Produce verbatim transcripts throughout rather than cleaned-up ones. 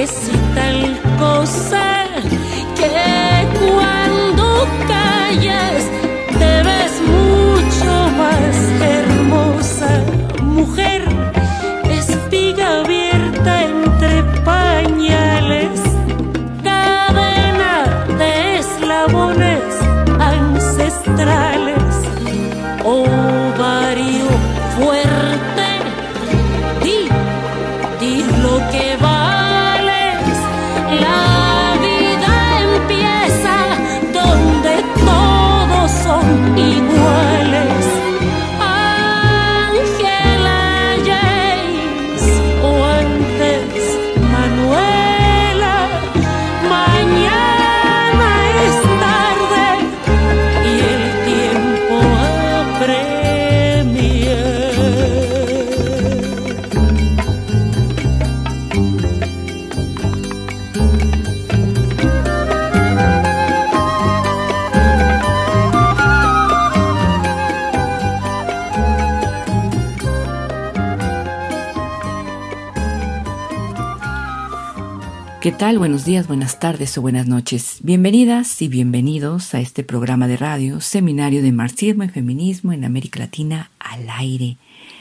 es tal cosa que cuando callas te ves mucho más hermosa. Mujer, espiga abierta entre pañales, cadena de eslabones ancestrales, ovario fuerte, di, di lo que vales. La vida empieza donde todos son iguales. Ángela James o antes Manuela, mañana es tarde y el tiempo apremia. ¿Qué tal? Buenos días, buenas tardes o buenas noches. Bienvenidas y bienvenidos a este programa de radio, Seminario de Marxismo y Feminismo en América Latina al aire.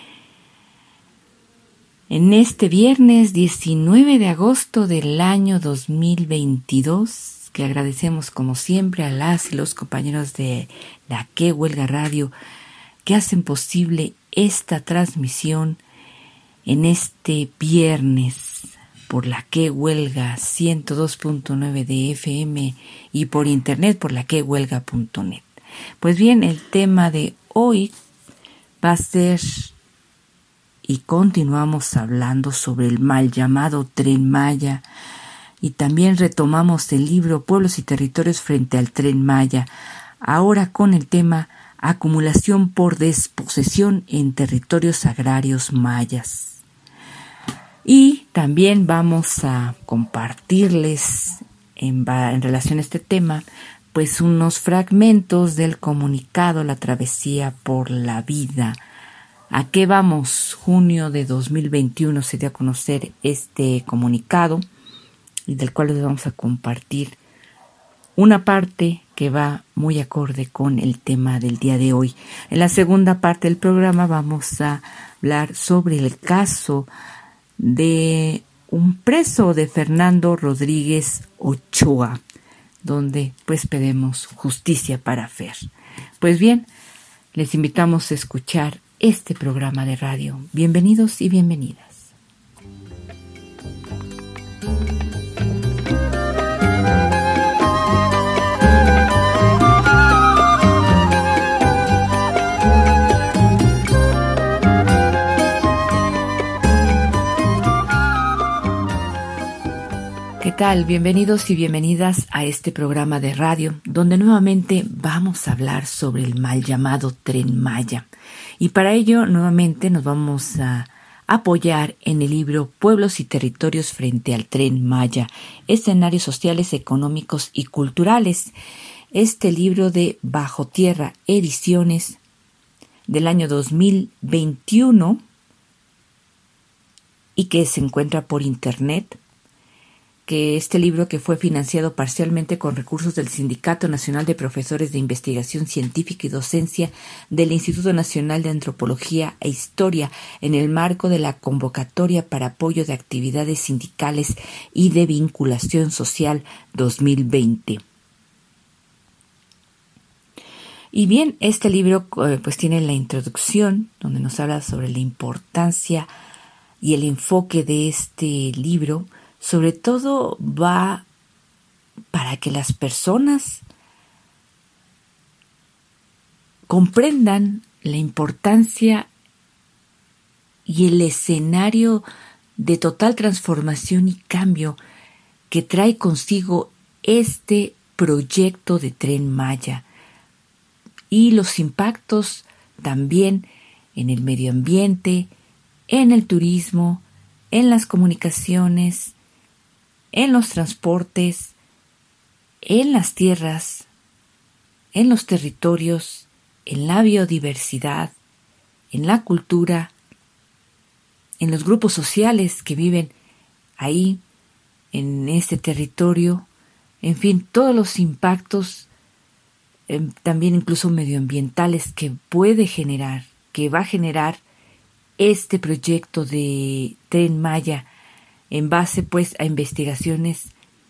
En este viernes diecinueve de agosto del año dos mil veintidós, que agradecemos como siempre a las y los compañeros de la Que Huelga Radio que hacen posible esta transmisión en este viernes por la Que Huelga ciento dos punto nueve de F M y por internet por la que huelga punto net. Pues bien, el tema de hoy va a ser, y continuamos hablando sobre el mal llamado Tren Maya, y también retomamos el libro Pueblos y Territorios frente al Tren Maya, ahora con el tema acumulación por desposesión en territorios agrarios mayas. Y también vamos a compartirles en, en relación a este tema pues unos fragmentos del comunicado La Travesía por la Vida. ¿A qué vamos? Junio de dos mil veintiuno se dio a conocer este comunicado y del cual les vamos a compartir una parte que va muy acorde con el tema del día de hoy. En la segunda parte del programa vamos a hablar sobre el caso de un preso de Fernando Rodríguez Ochoa, donde pues pedimos justicia para Fer. Pues bien, les invitamos a escuchar este programa de radio. Bienvenidos y bienvenidas. ¿Qué tal? Bienvenidos y bienvenidas a este programa de radio, donde nuevamente vamos a hablar sobre el mal llamado Tren Maya. Y para ello, nuevamente nos vamos a apoyar en el libro Pueblos y Territorios frente al Tren Maya, escenarios sociales, económicos y culturales. Este libro de Bajo Tierra Ediciones del año dos mil veintiuno y que se encuentra por internet, que este libro, que fue financiado parcialmente con recursos del Sindicato Nacional de Profesores de Investigación Científica y Docencia del Instituto Nacional de Antropología e Historia en el marco de la convocatoria para apoyo de actividades sindicales y de vinculación social dos mil veinte. Y bien, este libro pues tiene la introducción donde nos habla sobre la importancia y el enfoque de este libro. Sobre todo va para que las personas comprendan la importancia y el escenario de total transformación y cambio que trae consigo este proyecto de Tren Maya y los impactos también en el medio ambiente, en el turismo, en las comunicaciones, en los transportes, en las tierras, en los territorios, en la biodiversidad, en la cultura, en los grupos sociales que viven ahí en este territorio, en fin, todos los impactos, eh, también incluso medioambientales que puede generar, que va a generar este proyecto de Tren Maya en base pues a investigaciones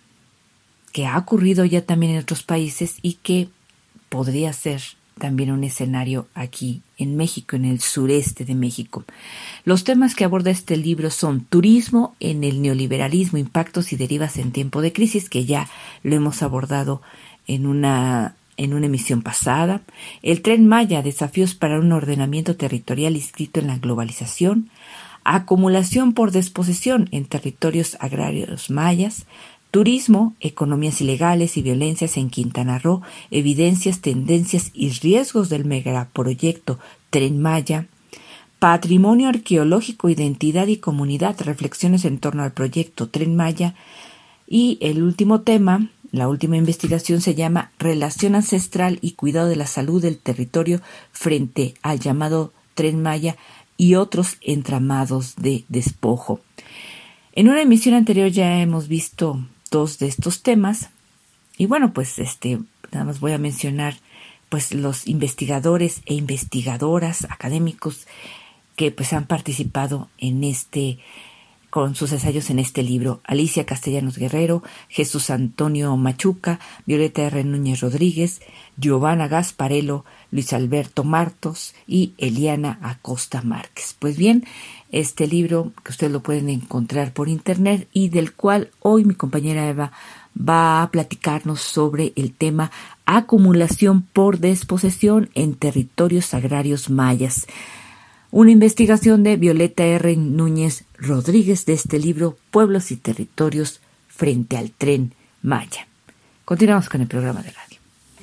que ha ocurrido ya también en otros países y que podría ser también un escenario aquí en México, en el sureste de México. Los temas que aborda este libro son turismo en el neoliberalismo, impactos y derivas en tiempo de crisis, que ya lo hemos abordado en una, en una emisión pasada. El Tren Maya, desafíos para un ordenamiento territorial inscrito en la globalización. Acumulación por desposesión en territorios agrarios mayas. Turismo, economías ilegales y violencias en Quintana Roo, evidencias, tendencias y riesgos del megaproyecto Tren Maya. Patrimonio arqueológico, identidad y comunidad, reflexiones en torno al proyecto Tren Maya. Y el último tema, la última investigación se llama Relación ancestral y cuidado de la salud del territorio frente al llamado Tren Maya y otros entramados de despojo. En una emisión anterior ya hemos visto dos de estos temas y bueno, pues este nada más voy a mencionar pues los investigadores e investigadoras académicos que pues han participado en este con sus ensayos en este libro: Alicia Castellanos Guerrero, Jesús Antonio Machuca, Violeta R. Núñez Rodríguez, Giovanna Gasparello, Luis Alberto Martos y Eliana Acosta Márquez. Pues bien, este libro que ustedes lo pueden encontrar por internet y del cual hoy mi compañera Eva va a platicarnos sobre el tema acumulación por desposesión en territorios agrarios mayas. Una investigación de Violeta R. Núñez Rodríguez de este libro, Pueblos y Territorios frente al Tren Maya. Continuamos con el programa de radio.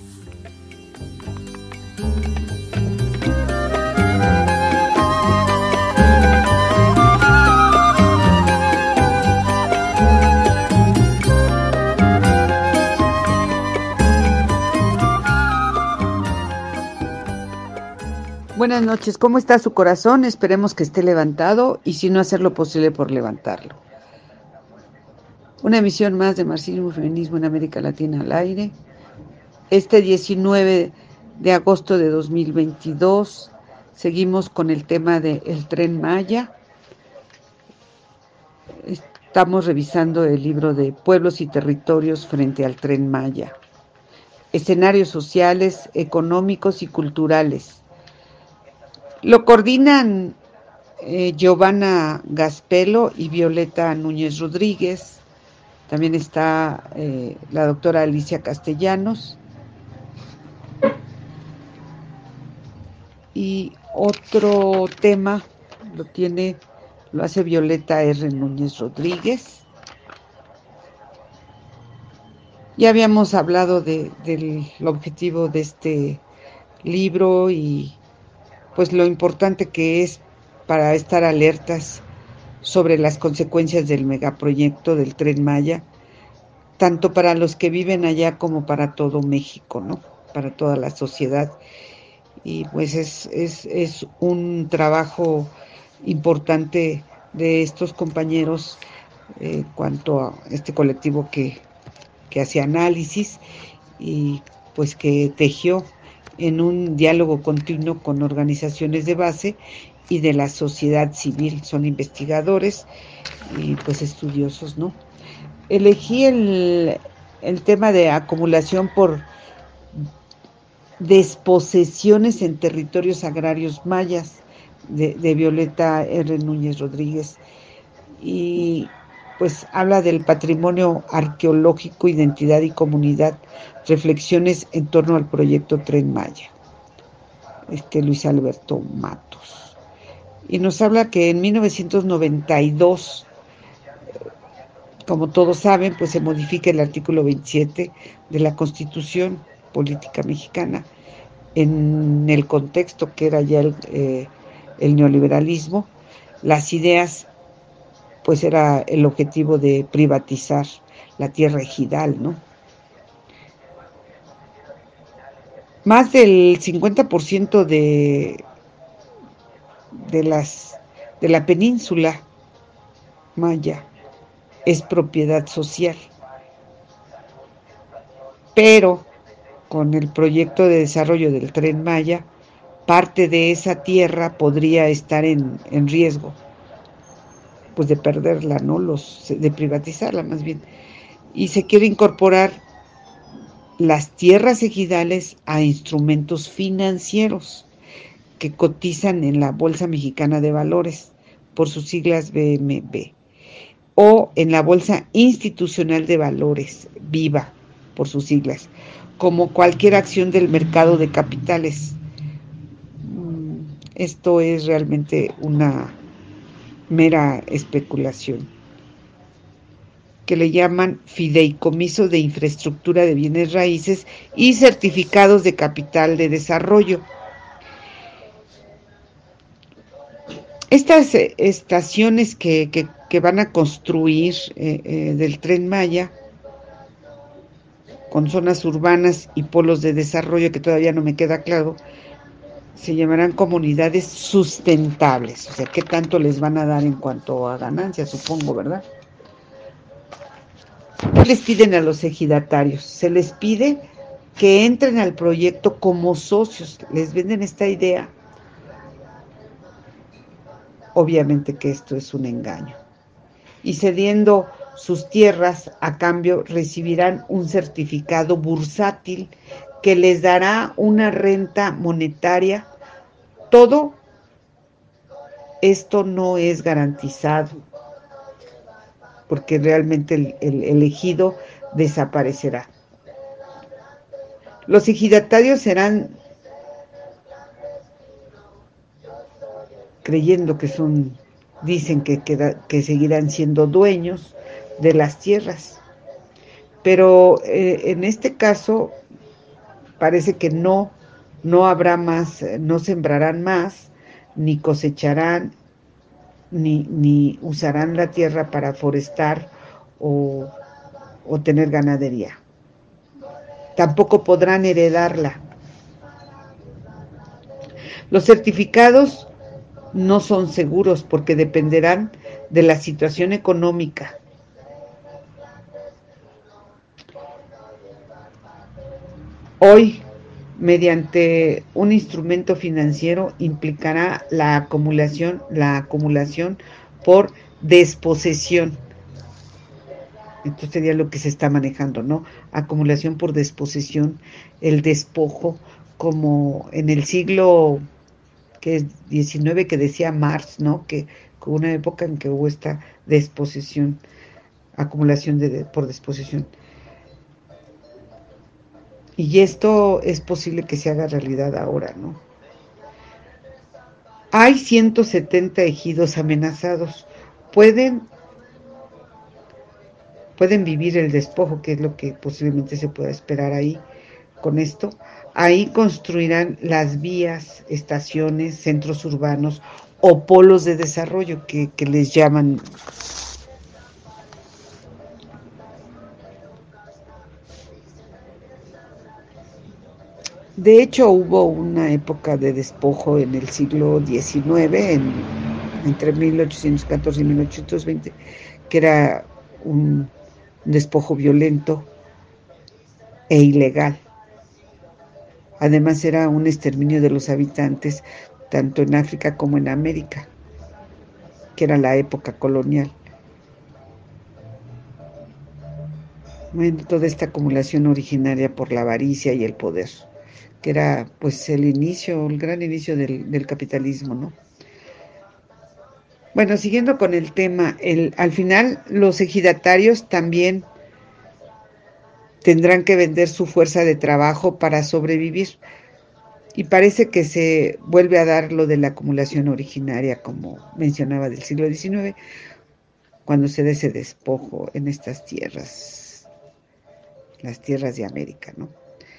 Buenas noches, ¿cómo está su corazón? Esperemos que esté levantado y si no, hacer lo posible por levantarlo. Una emisión más de Marxismo y Feminismo en América Latina al aire. Este diecinueve de agosto de dos mil veintidós seguimos con el tema del Tren Maya. Estamos revisando el libro de Pueblos y Territorios frente al Tren Maya. Escenarios sociales, económicos y culturales. Lo coordinan eh, Giovanna Gasparello y Violeta Núñez Rodríguez. También está eh, la doctora Alicia Castellanos. Y otro tema lo tiene, lo hace Violeta R. Núñez Rodríguez. Ya habíamos hablado de, del objetivo de este libro y pues lo importante que es para estar alertas sobre las consecuencias del megaproyecto del Tren Maya, tanto para los que viven allá como para todo México, ¿no? Para toda la sociedad. Y pues es, es, es un trabajo importante de estos compañeros en eh, cuanto a este colectivo que, que hace análisis y pues que tejió en un diálogo continuo con organizaciones de base y de la sociedad civil. Son investigadores y pues estudiosos, ¿no? Elegí el, el tema de acumulación por desposesiones en territorios agrarios mayas de, de Violeta R. Núñez Rodríguez y pues habla del patrimonio arqueológico, identidad y comunidad, reflexiones en torno al proyecto Tren Maya, este Luis Alberto Matos. Y nos habla que en mil novecientos noventa y dos, como todos saben, pues se modifica el artículo veintisiete de la Constitución Política Mexicana en el contexto que era ya el, eh, el neoliberalismo. Las ideas pues era el objetivo de privatizar la tierra ejidal, ¿no? Más del cincuenta por ciento de, de, las, de la península maya es propiedad social. Pero con el proyecto de desarrollo del Tren Maya, parte de esa tierra podría estar en, en riesgo, pues de perderla, ¿no? Los, de privatizarla más bien. Y se quiere incorporar las tierras ejidales a instrumentos financieros que cotizan en la Bolsa Mexicana de Valores, por sus siglas B M V, o en la Bolsa Institucional de Valores, VIVA, por sus siglas, como cualquier acción del mercado de capitales. Esto es realmente una mera especulación, que le llaman fideicomiso de infraestructura de bienes raíces y certificados de capital de desarrollo. Estas eh, estaciones que, que, que van a construir eh, eh, del Tren Maya, con zonas urbanas y polos de desarrollo, que todavía no me queda claro, se llamarán comunidades sustentables. O sea, ¿qué tanto les van a dar en cuanto a ganancias? Supongo, ¿verdad? ¿Qué les piden a los ejidatarios? Se les pide que entren al proyecto como socios. Les venden esta idea. Obviamente que esto es un engaño. Y cediendo sus tierras, a cambio recibirán un certificado bursátil que les dará una renta monetaria. Todo esto no es garantizado, porque realmente el, el, el ejido desaparecerá. Los ejidatarios serán, creyendo que son, dicen que, que, que seguirán siendo dueños de las tierras, pero eh, en este caso parece que no, no habrá más, no sembrarán más, ni cosecharán, ni, ni usarán la tierra para forestar o, o tener ganadería. Tampoco podrán heredarla. Los certificados no son seguros porque dependerán de la situación económica. Hoy, mediante un instrumento financiero, implicará la acumulación, la acumulación por desposesión. Entonces sería lo que se está manejando, ¿no? Acumulación por desposesión, el despojo, como en el siglo que es diecinueve, que decía Marx, ¿no? Que hubo una época en que hubo esta desposesión, acumulación de, de, por desposesión. Y esto es posible que se haga realidad ahora, ¿no? Hay ciento setenta ejidos amenazados. Pueden, pueden vivir el despojo, que es lo que posiblemente se pueda esperar ahí con esto. Ahí construirán las vías, estaciones, centros urbanos o polos de desarrollo que, que les llaman. De hecho, hubo una época de despojo en el siglo diecinueve, en, entre mil ochocientos catorce y mil ochocientos veinte, que era un despojo violento e ilegal. Además, era un exterminio de los habitantes, tanto en África como en América, que era la época colonial. Bueno, toda esta acumulación originaria por la avaricia y el poder, que era pues el inicio, el gran inicio del, del capitalismo, ¿no? Bueno, siguiendo con el tema, el, al final los ejidatarios también tendrán que vender su fuerza de trabajo para sobrevivir. Y parece que se vuelve a dar lo de la acumulación originaria, como mencionaba, del siglo diecinueve, cuando se da ese despojo en estas tierras, las tierras de América, ¿no?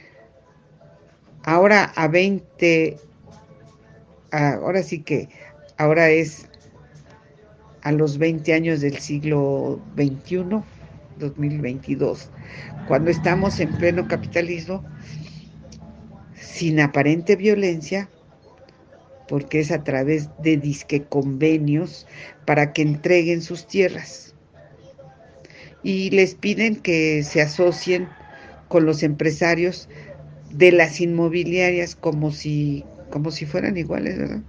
Ahora a veinte, ahora sí que, ahora es a los veinte años del siglo veintiuno, dos mil veintidós, cuando estamos en pleno capitalismo, sin aparente violencia, porque es a través de disque convenios para que entreguen sus tierras. y les piden que se asocien con los empresarios de las inmobiliarias como si, como si fueran iguales, ¿verdad?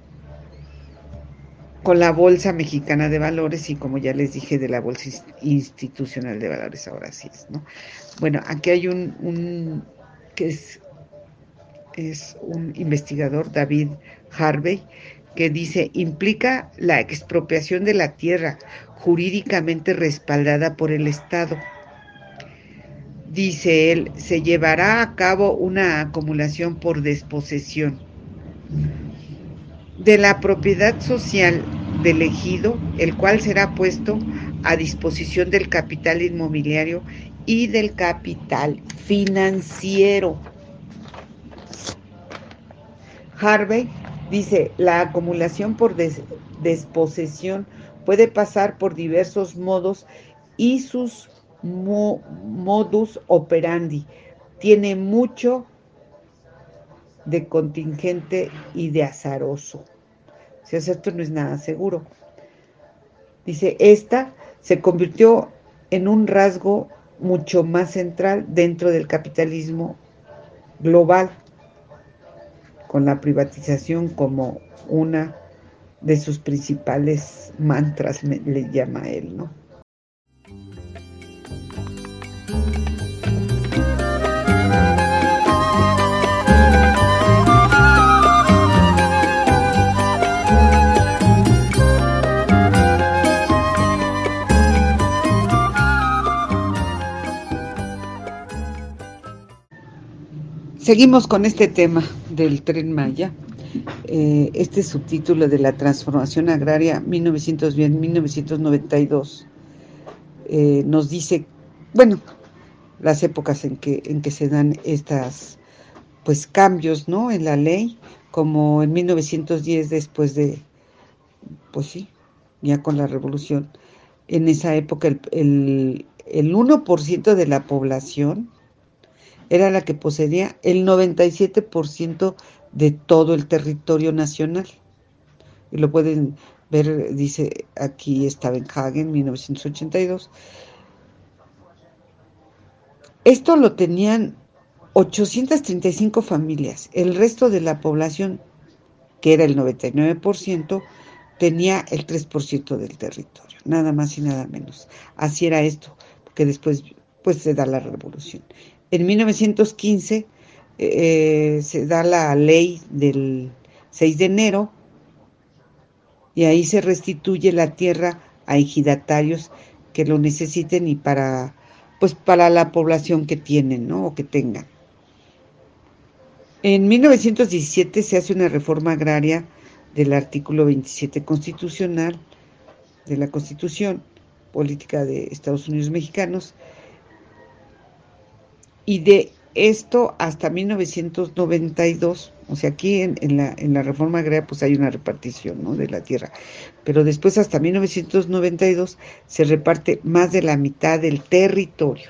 Con la Bolsa Mexicana de Valores y, como ya les dije, de la Bolsa Institucional de Valores, ahora sí es, ¿no? Bueno, aquí hay un, un que es, es un investigador, David Harvey, que dice, implica la expropiación de la tierra jurídicamente respaldada por el Estado. Dice él, se llevará a cabo una acumulación por desposesión de la propiedad social del ejido, el cual será puesto a disposición del capital inmobiliario y del capital financiero. Harvey dice, la acumulación por des desposesión puede pasar por diversos modos y sus mo modus operandi tiene mucho de contingente y de azaroso. O sea, esto no es nada seguro. Dice, esta se convirtió en un rasgo mucho más central dentro del capitalismo global, con la privatización como una de sus principales mantras, le llama él, ¿no? Seguimos con este tema del Tren Maya. Eh, este subtítulo de la transformación agraria mil novecientos diez a mil novecientos noventa y dos eh, nos dice, bueno, las épocas en que, en que se dan estas pues cambios, ¿no?, en la ley, como en mil novecientos diez, después de, pues sí, ya con la revolución. En esa época el, el, el uno por ciento de la población era la que poseía el noventa y siete por ciento de todo el territorio nacional. Y lo pueden ver, dice aquí Stavenhagen, mil novecientos ochenta y dos. Esto lo tenían ochocientas treinta y cinco familias. El resto de la población, que era el noventa y nueve por ciento, tenía el tres por ciento del territorio, nada más y nada menos. Así era esto, porque después pues se da la revolución. En mil novecientos quince eh, se da la ley del seis de enero y ahí se restituye la tierra a ejidatarios que lo necesiten y para pues para la población que tienen, ¿no?, o que tengan. En mil novecientos diecisiete se hace una reforma agraria del artículo veintisiete constitucional de la Constitución Política de Estados Unidos Mexicanos, y de esto hasta mil novecientos noventa y dos, o sea, aquí en, en, la, en la reforma agraria pues hay una repartición, ¿no?, de la tierra, pero después hasta mil novecientos noventa y dos se reparte más de la mitad del territorio.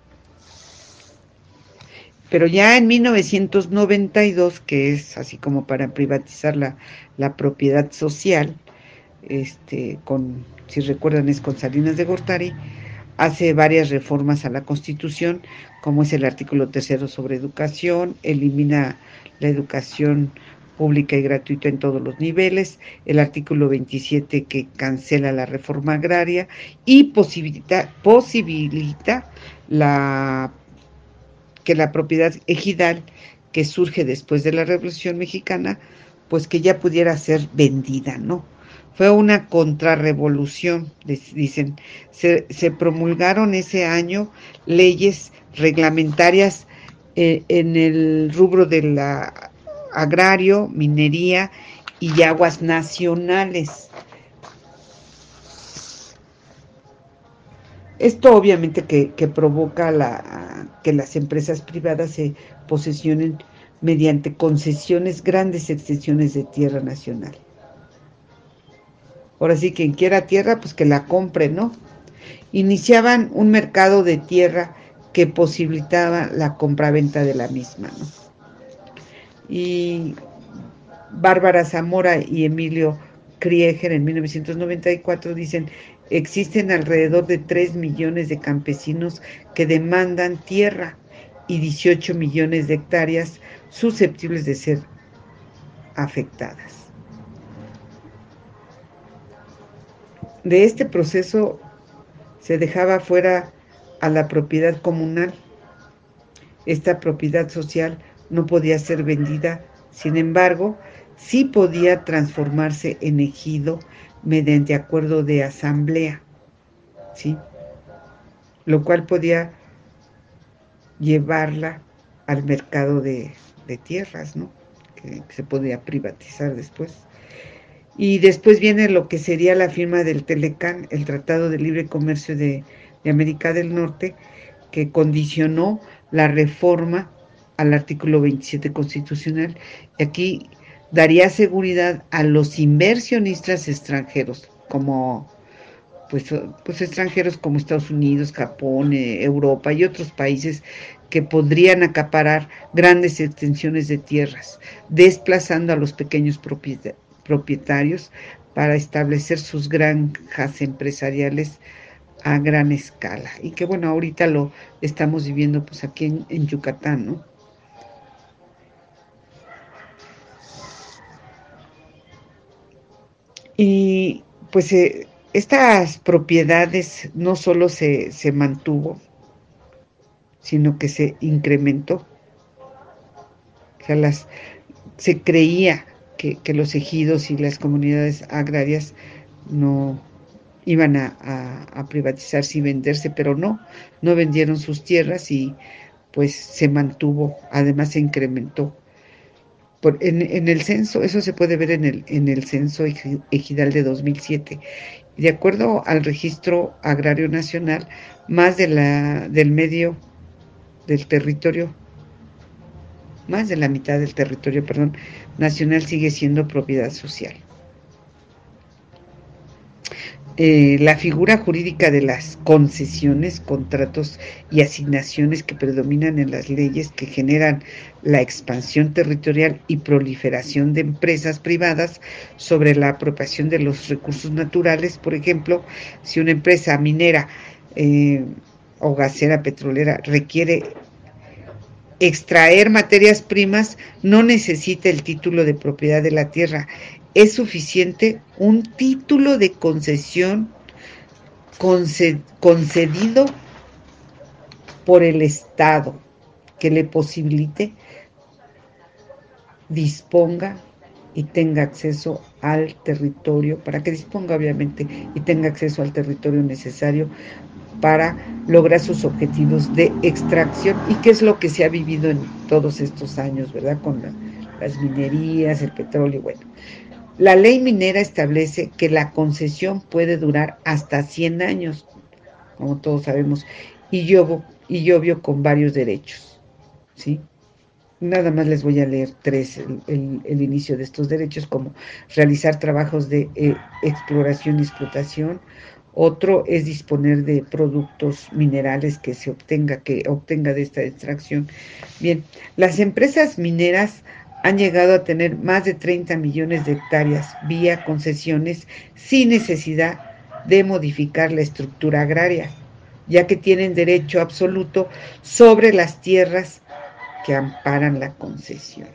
Pero ya en mil novecientos noventa y dos, que es así como para privatizar la, la propiedad social, este, con, si recuerdan, es con Salinas de Gortari, hace varias reformas a la Constitución, como es el artículo tercero sobre educación, elimina la educación pública y gratuita en todos los niveles, el artículo veintisiete que cancela la reforma agraria y posibilita, posibilita la, que la propiedad ejidal que surge después de la Revolución Mexicana, pues que ya pudiera ser vendida, ¿no? Fue una contrarrevolución, dicen. Se, se promulgaron ese año leyes reglamentarias eh, en el rubro del agrario, minería y aguas nacionales. Esto obviamente que, que provoca la, que las empresas privadas se posesionen mediante concesiones, grandes extensiones de tierra nacional. Ahora sí, quien quiera tierra, pues que la compre, ¿no? Iniciaban un mercado de tierra que posibilitaba la compraventa de la misma, ¿no? Y Bárbara Zamora y Emilio Krieger en mil novecientos noventa y cuatro dicen Existen alrededor de tres millones de campesinos que demandan tierra y dieciocho millones de hectáreas susceptibles de ser afectadas. De este proceso se dejaba fuera a la propiedad comunal. Esta propiedad social no podía ser vendida, sin embargo, sí podía transformarse en ejido mediante acuerdo de asamblea, ¿sí? Lo cual podía llevarla al mercado de, de tierras, ¿no? Que, que se podía privatizar después. Y después viene lo que sería la firma del Telecán, el Tratado de Libre Comercio de, de América del Norte, que condicionó la reforma al artículo veintisiete constitucional. Y aquí daría seguridad a los inversionistas extranjeros, como pues, pues extranjeros como Estados Unidos, Japón, eh, Europa y otros países que podrían acaparar grandes extensiones de tierras, desplazando a los pequeños propietarios para establecer sus granjas empresariales a gran escala. Y que bueno, ahorita lo estamos viviendo pues aquí en, en Yucatán, ¿no? Y pues eh, estas propiedades no solo se, se mantuvo, sino que se incrementó. O sea, las, se creía que, que los ejidos y las comunidades agrarias no iban a, a, a privatizarse y venderse, pero no, no vendieron sus tierras y pues se mantuvo, además se incrementó. Por, en, en el censo, eso se puede ver en el, en el censo ejidal de dos mil siete. De acuerdo al Registro Agrario Nacional, más de la, del medio del territorio, más de la mitad del territorio, perdón, nacional sigue siendo propiedad social. Eh, la figura jurídica de las concesiones, contratos y asignaciones que predominan en las leyes que generan la expansión territorial y proliferación de empresas privadas sobre la apropiación de los recursos naturales. Por ejemplo, si una empresa minera eh, o gasera petrolera requiere extraer materias primas, no necesita el título de propiedad de la tierra. Es suficiente un título de concesión concedido por el Estado que le posibilite, disponga y tenga acceso al territorio, para que disponga obviamente y tenga acceso al territorio necesario para lograr sus objetivos de extracción, y qué es lo que se ha vivido en todos estos años, ¿verdad? Con la, las minerías, el petróleo, bueno. La ley minera establece que la concesión puede durar hasta cien años, como todos sabemos, y yo, y yo vio con varios derechos, ¿sí? Nada más les voy a leer tres, el, el, el inicio de estos derechos, como realizar trabajos de eh, exploración y explotación. Otro es disponer de productos minerales que se obtenga, que obtenga de esta extracción. Bien, las empresas mineras han llegado a tener más de treinta millones de hectáreas vía concesiones sin necesidad de modificar la estructura agraria, ya que tienen derecho absoluto sobre las tierras que amparan la concesión.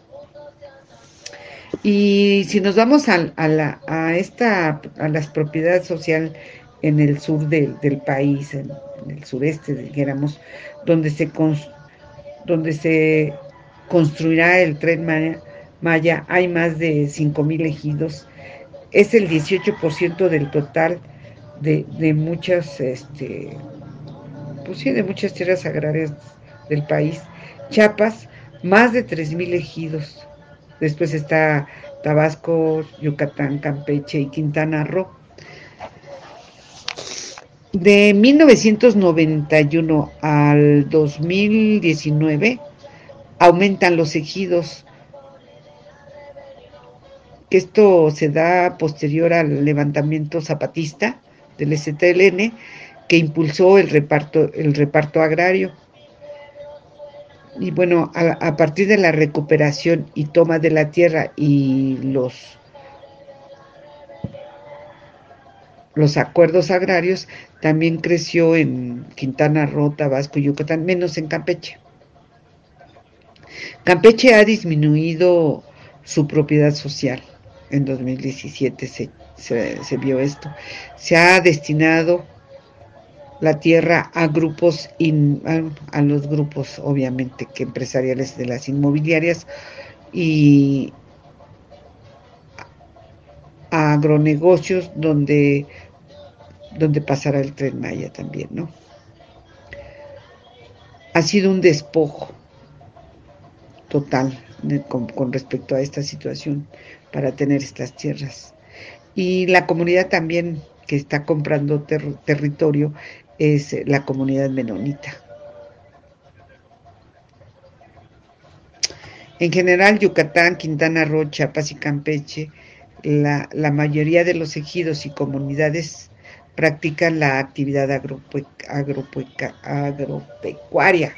Y si nos vamos a, a, la, a esta a las propiedades sociales en el sur de, del país, en, en el sureste, dijéramos, donde se donde se construirá el Tren Maya, Maya, hay más de cinco mil ejidos, es el dieciocho por ciento del total de, de muchas, este, pues sí, de muchas tierras agrarias del país. Chiapas, más de tres mil ejidos. Después está Tabasco, Yucatán, Campeche y Quintana Roo. De mil novecientos noventa y uno al dos mil diecinueve aumentan los ejidos. Esto se da posterior al levantamiento zapatista del S T L N, que impulsó el reparto, el reparto agrario. Y bueno, a, a partir de la recuperación y toma de la tierra y los los acuerdos agrarios, también creció en Quintana Roo, Tabasco y Yucatán, menos en Campeche. Campeche ha disminuido su propiedad social. En dos mil diecisiete se, se, se vio esto. Se ha destinado la tierra a grupos, in, a, a los grupos obviamente que empresariales de las inmobiliarias y a agronegocios donde, donde pasará el Tren Maya también, ¿no? Ha sido un despojo total de, con, con respecto a esta situación para tener estas tierras. Y la comunidad también que está comprando ter, territorio es la comunidad menonita. En general, Yucatán, Quintana Roo, Chiapas y Campeche, la, la mayoría de los ejidos y comunidades practican la actividad agropue, agropue, agropecuaria.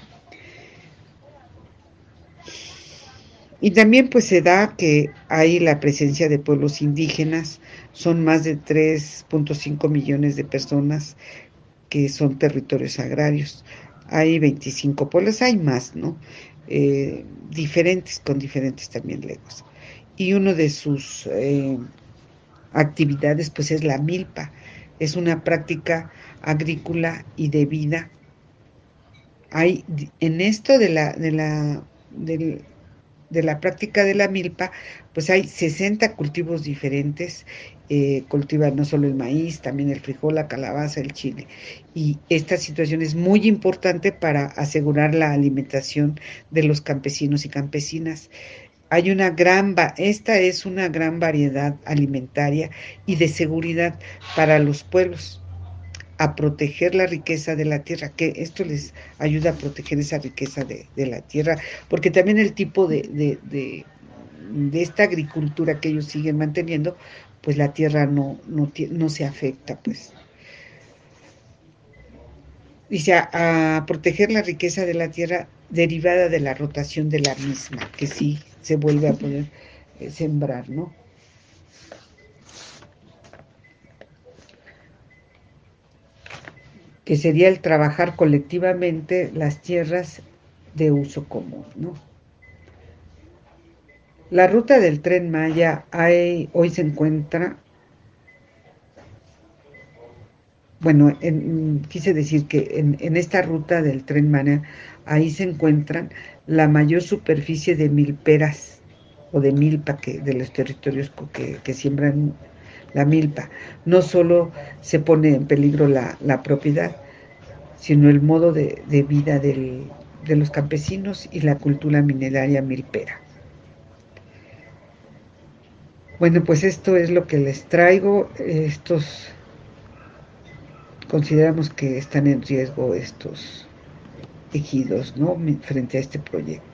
Y también pues se da que hay la presencia de pueblos indígenas, son más de tres punto cinco millones de personas que son territorios agrarios. Hay veinticinco pueblos, hay más, ¿no? Eh, diferentes, con diferentes también lenguas. Y uno de sus eh, actividades pues es la milpa, es una práctica agrícola y de vida. Hay en esto de la, de la, del, de la práctica de la milpa, pues hay sesenta cultivos diferentes, eh, cultivan no solo el maíz, también el frijol, la calabaza, el chile, y esta situación es muy importante para asegurar la alimentación de los campesinos y campesinas. Hay una gran, esta es una gran variedad alimentaria y de seguridad para los pueblos, a proteger la riqueza de la tierra, que esto les ayuda a proteger esa riqueza de, de la tierra, porque también el tipo de, de, de, de esta agricultura que ellos siguen manteniendo, pues la tierra no, no, no se afecta, pues. Dice, a, a proteger la riqueza de la tierra derivada de la rotación de la misma, que sí se vuelve a poder eh, sembrar, ¿no? Que sería el trabajar colectivamente las tierras de uso común, ¿no? La ruta del Tren Maya hay, hoy se encuentra, bueno, en, quise decir que en, en esta ruta del Tren Maya, ahí se encuentran la mayor superficie de milperas o de milpa que de los territorios que, que siembran la milpa. No solo se pone en peligro la, la propiedad, sino el modo de, de vida del, de los campesinos y la cultura mineraria milpera. Bueno, pues esto es lo que les traigo. Estos consideramos que están en riesgo estos ejidos, ¿no?, frente a este proyecto.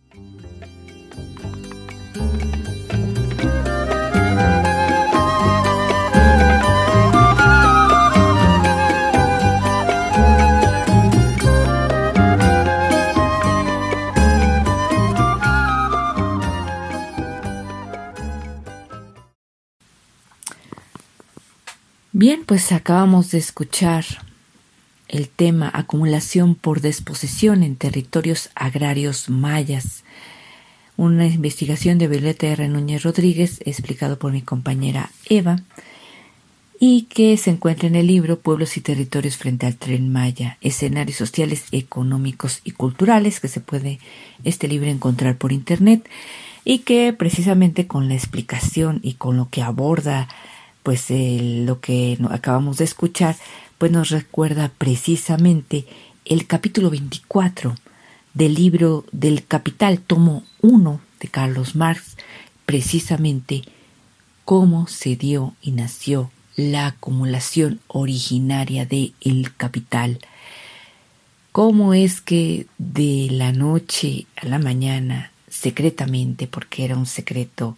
Bien, pues acabamos de escuchar el tema acumulación por desposesión en territorios agrarios mayas, una investigación de Violeta R. Núñez Rodríguez, explicado por mi compañera Eva, y que se encuentra en el libro Pueblos y Territorios frente al Tren Maya, escenarios sociales, económicos y culturales, que se puede este libro encontrar por internet, y que precisamente con la explicación y con lo que aborda pues eh, lo que acabamos de escuchar, pues nos recuerda precisamente el capítulo veinticuatro del libro del Capital, tomo uno de Carlos Marx, precisamente cómo se dio y nació la acumulación originaria de el capital. Cómo es que de la noche a la mañana, secretamente, porque era un secreto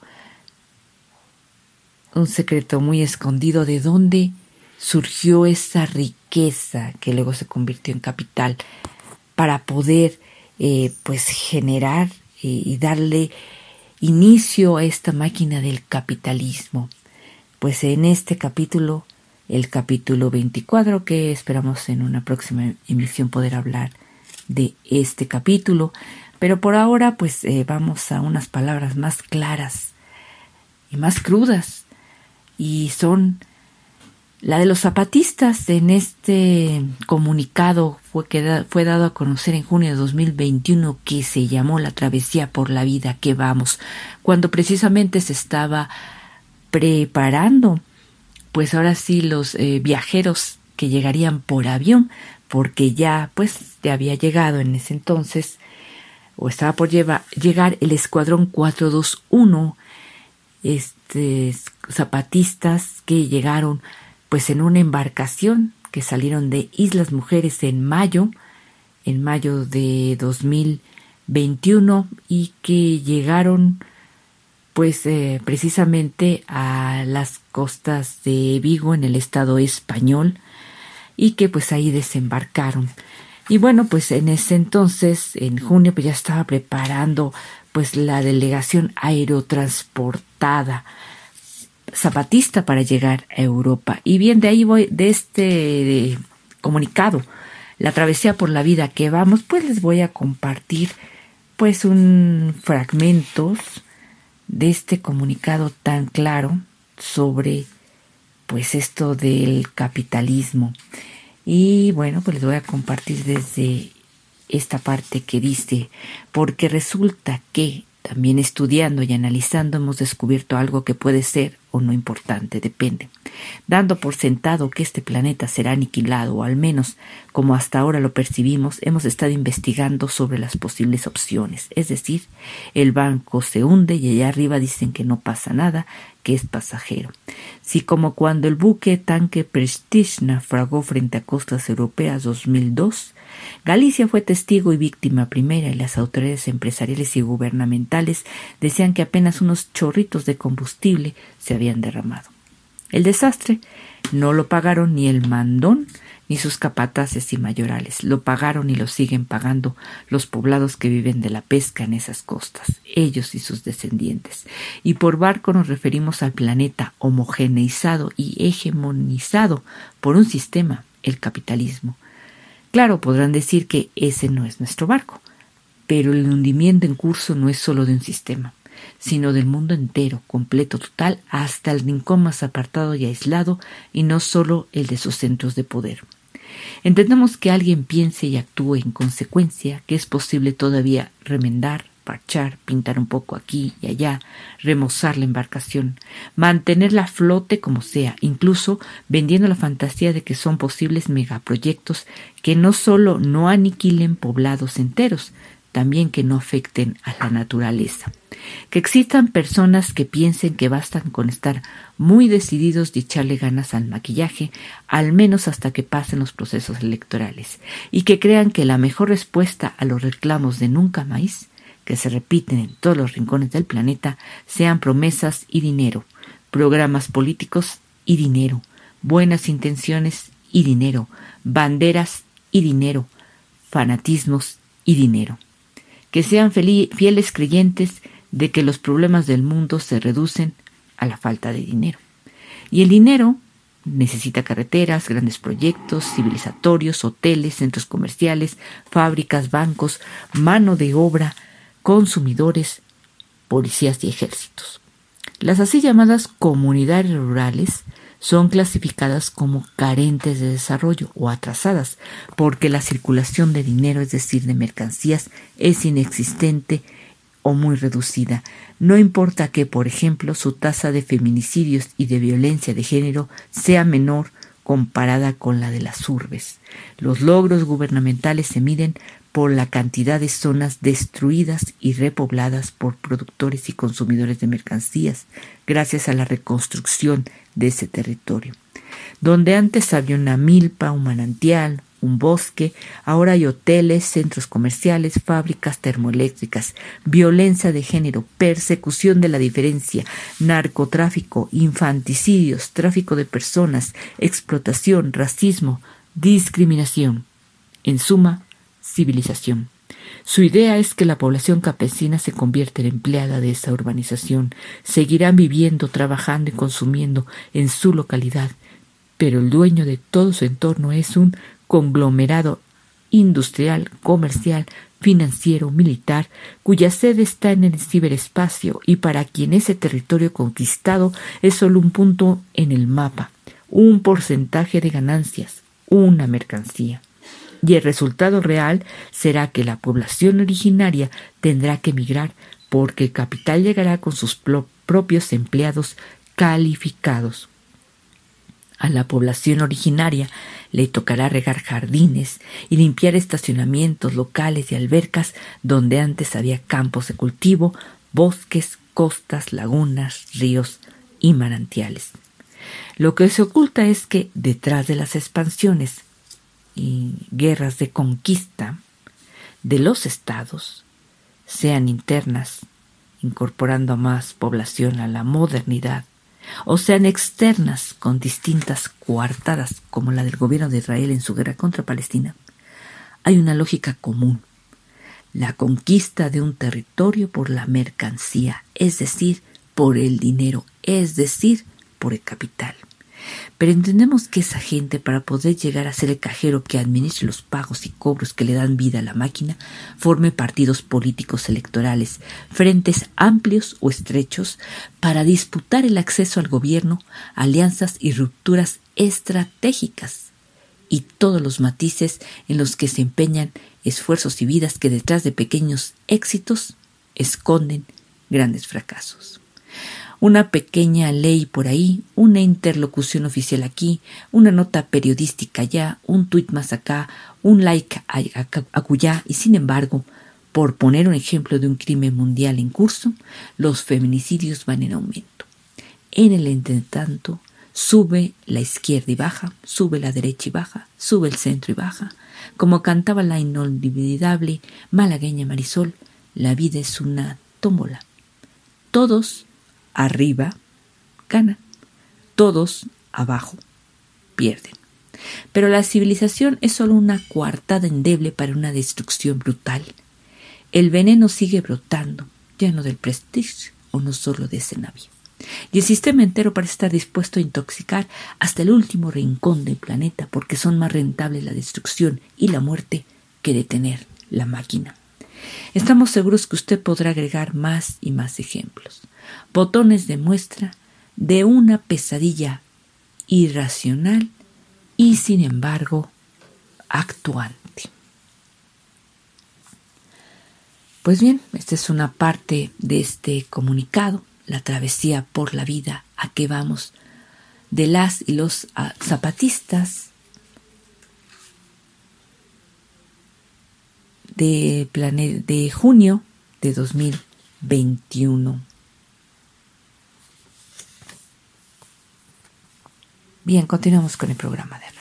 un secreto muy escondido, de dónde surgió esa riqueza que luego se convirtió en capital para poder eh, pues generar eh, y darle inicio a esta máquina del capitalismo. Pues en este capítulo el capítulo veinticuatro, que esperamos en una próxima emisión poder hablar de este capítulo. Pero por ahora pues eh, vamos a unas palabras más claras y más crudas, y son la de los zapatistas. En este comunicado fue, que da, fue dado a conocer en junio de dos mil veintiuno, que se llamó La Travesía por la Vida que vamos, cuando precisamente se estaba preparando pues ahora sí los eh, viajeros que llegarían por avión, porque ya pues ya había llegado en ese entonces, o estaba por lleva, llegar el Escuadrón cuatrocientos veintiuno, este, zapatistas que llegaron pues en una embarcación, que salieron de Islas Mujeres en mayo, en mayo de dos mil veintiuno, y que llegaron pues eh, precisamente a las costas de Vigo, en el estado español, y que pues ahí desembarcaron. Y bueno, pues en ese entonces, en junio, pues ya estaba preparando pues la delegación aerotransportada zapatista para llegar a Europa. Y bien, de ahí voy, de este de comunicado, La Travesía por la Vida que vamos, pues les voy a compartir pues un fragmentos de este comunicado tan claro sobre pues esto del capitalismo. Y bueno, pues les voy a compartir desde esta parte que dice: porque resulta que también estudiando y analizando hemos descubierto algo que puede ser o no importante, depende. Dando por sentado que este planeta será aniquilado, o al menos como hasta ahora lo percibimos, hemos estado investigando sobre las posibles opciones. Es decir, el barco se hunde y allá arriba dicen que no pasa nada, que es pasajero. Si como cuando el buque tanque Prestige naufragó frente a costas europeas dos mil dos, Galicia fue testigo y víctima primera, y las autoridades empresariales y gubernamentales decían que apenas unos chorritos de combustible se habían derramado. El desastre no lo pagaron ni el mandón ni sus capataces y mayorales, lo pagaron y lo siguen pagando los poblados que viven de la pesca en esas costas, ellos y sus descendientes. Y por barco nos referimos al planeta homogeneizado y hegemonizado por un sistema, el capitalismo. Claro, podrán decir que ese no es nuestro barco, pero el hundimiento en curso no es solo de un sistema, sino del mundo entero, completo, total, hasta el rincón más apartado y aislado, y no solo el de sus centros de poder. Entendamos que alguien piense y actúe en consecuencia, que es posible todavía remendar, parchar, pintar un poco aquí y allá, remozar la embarcación, mantenerla a flote como sea, incluso vendiendo la fantasía de que son posibles megaproyectos que no solo no aniquilen poblados enteros, también que no afecten a la naturaleza. Que existan personas que piensen que bastan con estar muy decididos y echarle ganas al maquillaje, al menos hasta que pasen los procesos electorales, y que crean que la mejor respuesta a los reclamos de nunca más, que se repiten en todos los rincones del planeta, sean promesas y dinero, programas políticos y dinero, buenas intenciones y dinero, banderas y dinero, fanatismos y dinero. Que sean fieles creyentes de que los problemas del mundo se reducen a la falta de dinero. Y el dinero necesita carreteras, grandes proyectos civilizatorios, hoteles, centros comerciales, fábricas, bancos, mano de obra, consumidores, policías y ejércitos. Las así llamadas comunidades rurales son clasificadas como carentes de desarrollo o atrasadas, porque la circulación de dinero, es decir, de mercancías, es inexistente o muy reducida. No importa que, por ejemplo, su tasa de feminicidios y de violencia de género sea menor comparada con la de las urbes. Los logros gubernamentales se miden por la cantidad de zonas destruidas y repobladas por productores y consumidores de mercancías, gracias a la reconstrucción de ese territorio. Donde antes había una milpa, un manantial, un bosque, ahora hay hoteles, centros comerciales, fábricas termoeléctricas, violencia de género, persecución de la diferencia, narcotráfico, infanticidios, tráfico de personas, explotación, racismo, discriminación. En suma, civilización. Su idea es que la población campesina se convierta en empleada de esa urbanización. Seguirán viviendo, trabajando y consumiendo en su localidad, pero el dueño de todo su entorno es un conglomerado industrial, comercial, financiero, militar, cuya sede está en el ciberespacio y para quien ese territorio conquistado es solo un punto en el mapa, un porcentaje de ganancias, una mercancía. Y el resultado real será que la población originaria tendrá que emigrar porque el capital llegará con sus propios empleados calificados. A la población originaria le tocará regar jardines y limpiar estacionamientos, locales y albercas donde antes había campos de cultivo, bosques, costas, lagunas, ríos y manantiales. Lo que se oculta es que detrás de las expansiones y guerras de conquista de los estados, sean internas, incorporando a más población a la modernidad, o sean externas con distintas coartadas como la del gobierno de Israel en su guerra contra Palestina, hay una lógica común: la conquista de un territorio por la mercancía, es decir, por el dinero, es decir, por el capital. Pero entendemos que esa gente, para poder llegar a ser el cajero que administre los pagos y cobros que le dan vida a la máquina, forme partidos políticos electorales, frentes amplios o estrechos, para disputar el acceso al gobierno, alianzas y rupturas estratégicas, y todos los matices en los que se empeñan esfuerzos y vidas que detrás de pequeños éxitos esconden grandes fracasos. Una pequeña ley por ahí, una interlocución oficial aquí, una nota periodística allá, un tuit más acá, un like acullá, y sin embargo, por poner un ejemplo de un crimen mundial en curso, los feminicidios van en aumento. En el entretanto, sube la izquierda y baja, sube la derecha y baja, sube el centro y baja. Como cantaba la inolvidable malagueña Marisol, la vida es una tómbola. Todos arriba ganan, todos abajo pierden. Pero la civilización es solo una coartada endeble para una destrucción brutal. El veneno sigue brotando, lleno del prestigio o no solo de ese navío. Y el sistema entero parece estar dispuesto a intoxicar hasta el último rincón del planeta porque son más rentables la destrucción y la muerte que detener la máquina. Estamos seguros que usted podrá agregar más y más ejemplos, botones de muestra de una pesadilla irracional y, sin embargo, actuante. Pues bien, esta es una parte de este comunicado, la travesía por la vida a que vamos de las y los zapatistas de, plane- de junio de dos mil veintiuno. Bien, continuamos con el programa de radio.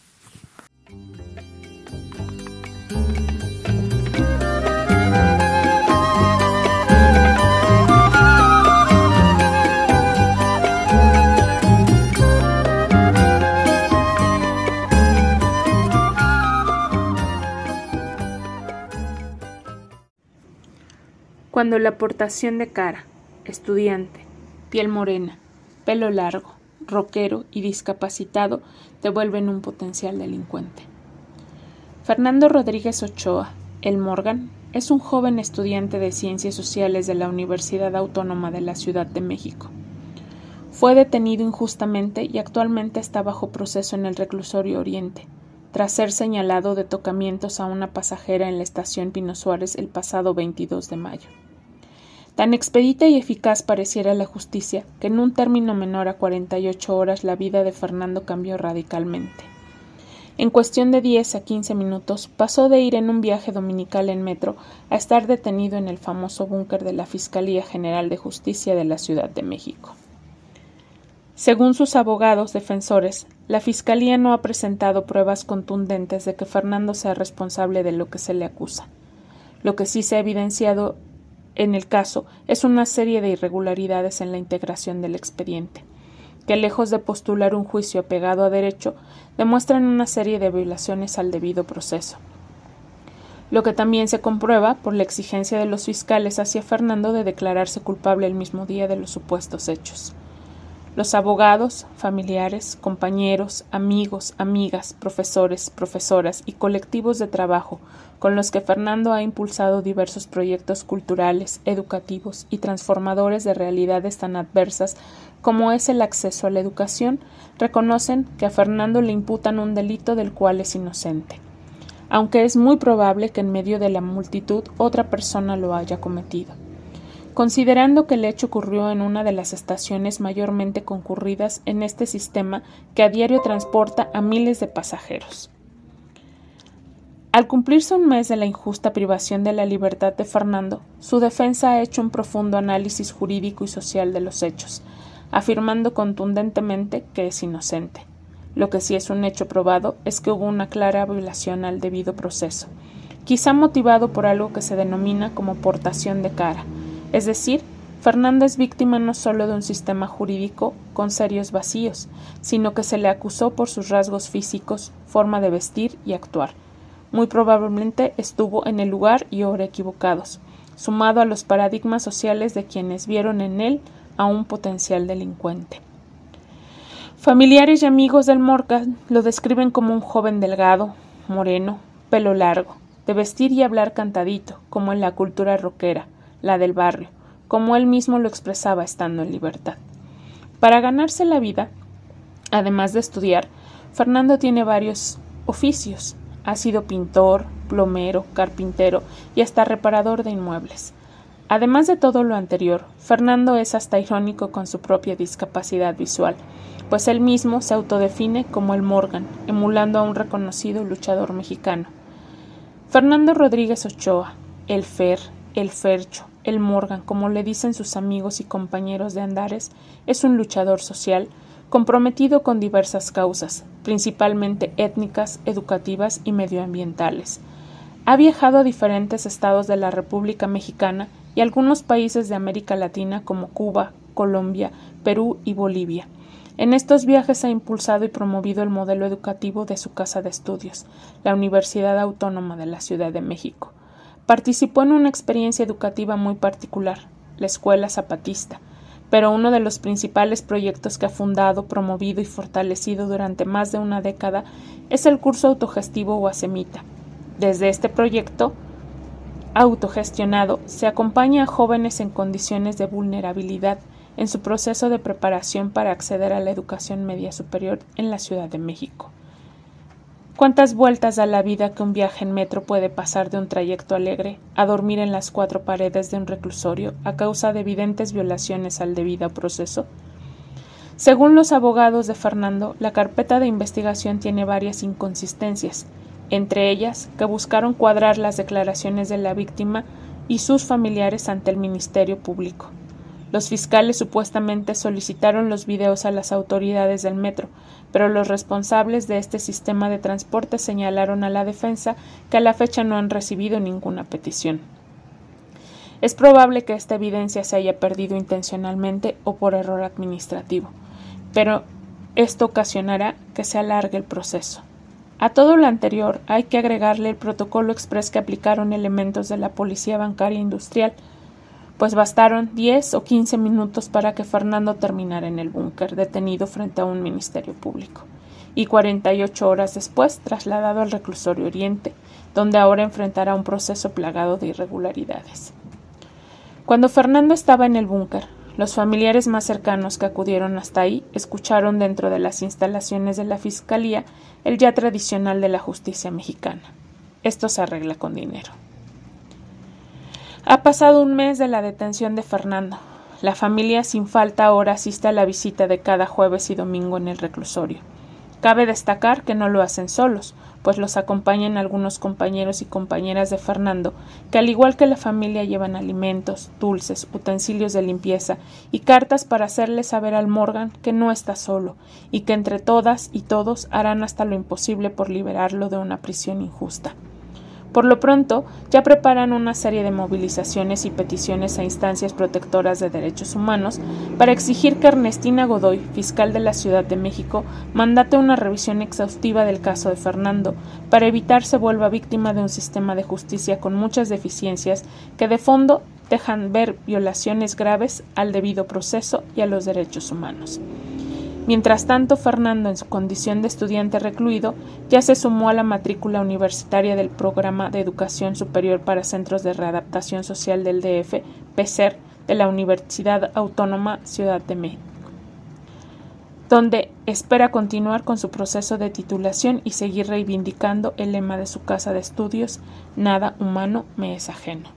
Cuando la portación de cara, estudiante, piel morena, pelo largo, rockero y discapacitado te vuelven un potencial delincuente. Fernando Rodríguez Ochoa, el Morgan, es un joven estudiante de Ciencias Sociales de la Universidad Autónoma de la Ciudad de México. Fue detenido injustamente y actualmente está bajo proceso en el reclusorio Oriente, tras ser señalado de tocamientos a una pasajera en la estación Pino Suárez el pasado veintidós de mayo. Tan expedita y eficaz pareciera la justicia que en un término menor a cuarenta y ocho horas la vida de Fernando cambió radicalmente. En cuestión de diez a quince minutos pasó de ir en un viaje dominical en metro a estar detenido en el famoso búnker de la Fiscalía General de Justicia de la Ciudad de México. Según sus abogados defensores, la Fiscalía no ha presentado pruebas contundentes de que Fernando sea responsable de lo que se le acusa. Lo que sí se ha evidenciado en el caso es una serie de irregularidades en la integración del expediente, que lejos de postular un juicio apegado a derecho, demuestran una serie de violaciones al debido proceso. Lo que también se comprueba por la exigencia de los fiscales hacia Fernando de declararse culpable el mismo día de los supuestos hechos. Los abogados, familiares, compañeros, amigos, amigas, profesores, profesoras y colectivos de trabajo con los que Fernando ha impulsado diversos proyectos culturales, educativos y transformadores de realidades tan adversas como es el acceso a la educación, reconocen que a Fernando le imputan un delito del cual es inocente, aunque es muy probable que en medio de la multitud otra persona lo haya cometido. Considerando que el hecho ocurrió en una de las estaciones mayormente concurridas en este sistema que a diario transporta a miles de pasajeros. Al cumplirse un mes de la injusta privación de la libertad de Fernando, su defensa ha hecho un profundo análisis jurídico y social de los hechos, afirmando contundentemente que es inocente. Lo que sí es un hecho probado es que hubo una clara violación al debido proceso, quizá motivado por algo que se denomina como portación de cara. Es decir, Fernando es víctima no solo de un sistema jurídico con serios vacíos, sino que se le acusó por sus rasgos físicos, forma de vestir y actuar. Muy probablemente estuvo en el lugar y hora equivocados, sumado a los paradigmas sociales de quienes vieron en él a un potencial delincuente. Familiares y amigos del Morgan lo describen como un joven delgado, moreno, pelo largo, de vestir y hablar cantadito, como en la cultura rockera, la del barrio, como él mismo lo expresaba estando en libertad. Para ganarse la vida, además de estudiar, Fernando tiene varios oficios. Ha sido pintor, plomero, carpintero y hasta reparador de inmuebles. Además de todo lo anterior, Fernando es hasta irónico con su propia discapacidad visual, pues él mismo se autodefine como el Morgan, emulando a un reconocido luchador mexicano. Fernando Rodríguez Ochoa, el Fer, el Fercho, el Morgan, como le dicen sus amigos y compañeros de andares, es un luchador social comprometido con diversas causas, principalmente étnicas, educativas y medioambientales. Ha viajado a diferentes estados de la República Mexicana y algunos países de América Latina como Cuba, Colombia, Perú y Bolivia. En estos viajes ha impulsado y promovido el modelo educativo de su casa de estudios, la Universidad Autónoma de la Ciudad de México. Participó en una experiencia educativa muy particular, la Escuela Zapatista, pero uno de los principales proyectos que ha fundado, promovido y fortalecido durante más de una década es el curso autogestivo Guasemita. Desde este proyecto autogestionado se acompaña a jóvenes en condiciones de vulnerabilidad en su proceso de preparación para acceder a la educación media superior en la Ciudad de México. ¿Cuántas vueltas da la vida que un viaje en metro puede pasar de un trayecto alegre a dormir en las cuatro paredes de un reclusorio a causa de evidentes violaciones al debido proceso? Según los abogados de Fernando, la carpeta de investigación tiene varias inconsistencias, entre ellas que buscaron cuadrar las declaraciones de la víctima y sus familiares ante el Ministerio Público. Los fiscales supuestamente solicitaron los videos a las autoridades del metro, pero los responsables de este sistema de transporte señalaron a la defensa que a la fecha no han recibido ninguna petición. Es probable que esta evidencia se haya perdido intencionalmente o por error administrativo, pero esto ocasionará que se alargue el proceso. A todo lo anterior hay que agregarle el protocolo exprés que aplicaron elementos de la Policía Bancaria Industrial, pues bastaron diez o quince minutos para que Fernando terminara en el búnker, detenido frente a un ministerio público, y cuarenta y ocho horas después trasladado al reclusorio Oriente, donde ahora enfrentará un proceso plagado de irregularidades. Cuando Fernando estaba en el búnker, los familiares más cercanos que acudieron hasta ahí escucharon dentro de las instalaciones de la Fiscalía el ya tradicional de la justicia mexicana: esto se arregla con dinero. Ha pasado un mes de la detención de Fernando. La familia sin falta ahora asiste a la visita de cada jueves y domingo en el reclusorio. Cabe destacar que no lo hacen solos, pues los acompañan algunos compañeros y compañeras de Fernando, que al igual que la familia llevan alimentos, dulces, utensilios de limpieza y cartas para hacerle saber al Morgan que no está solo y que entre todas y todos harán hasta lo imposible por liberarlo de una prisión injusta. Por lo pronto, ya preparan una serie de movilizaciones y peticiones a instancias protectoras de derechos humanos para exigir que Ernestina Godoy, fiscal de la Ciudad de México, mandate una revisión exhaustiva del caso de Fernando para evitar se vuelva víctima de un sistema de justicia con muchas deficiencias que de fondo dejan ver violaciones graves al debido proceso y a los derechos humanos. Mientras tanto, Fernando, en su condición de estudiante recluido, ya se sumó a la matrícula universitaria del Programa de Educación Superior para Centros de Readaptación Social del D F, P E C E R, de la Universidad Autónoma Ciudad de México, donde espera continuar con su proceso de titulación y seguir reivindicando el lema de su casa de estudios: nada humano me es ajeno.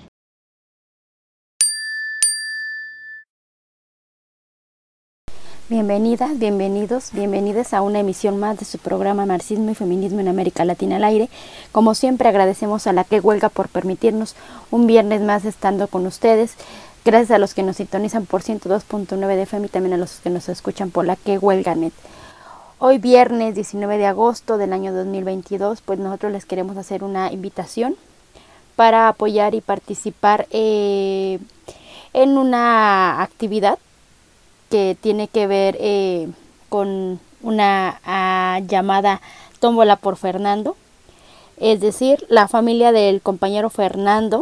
Bienvenidas, bienvenidos, bienvenidas a una emisión más de su programa Marxismo y Feminismo en América Latina al aire. Como siempre, agradecemos a La Que Huelga por permitirnos un viernes más estando con ustedes. Gracias a los que nos sintonizan por ciento dos punto nueve de F M y también a los que nos escuchan por La Que Huelga Net. Hoy viernes diecinueve de agosto del año dos mil veintidós, pues nosotros les queremos hacer una invitación para apoyar y participar eh, en una actividad que tiene que ver eh, con una uh, llamada tómbola por Fernando. Es decir, la familia del compañero Fernando,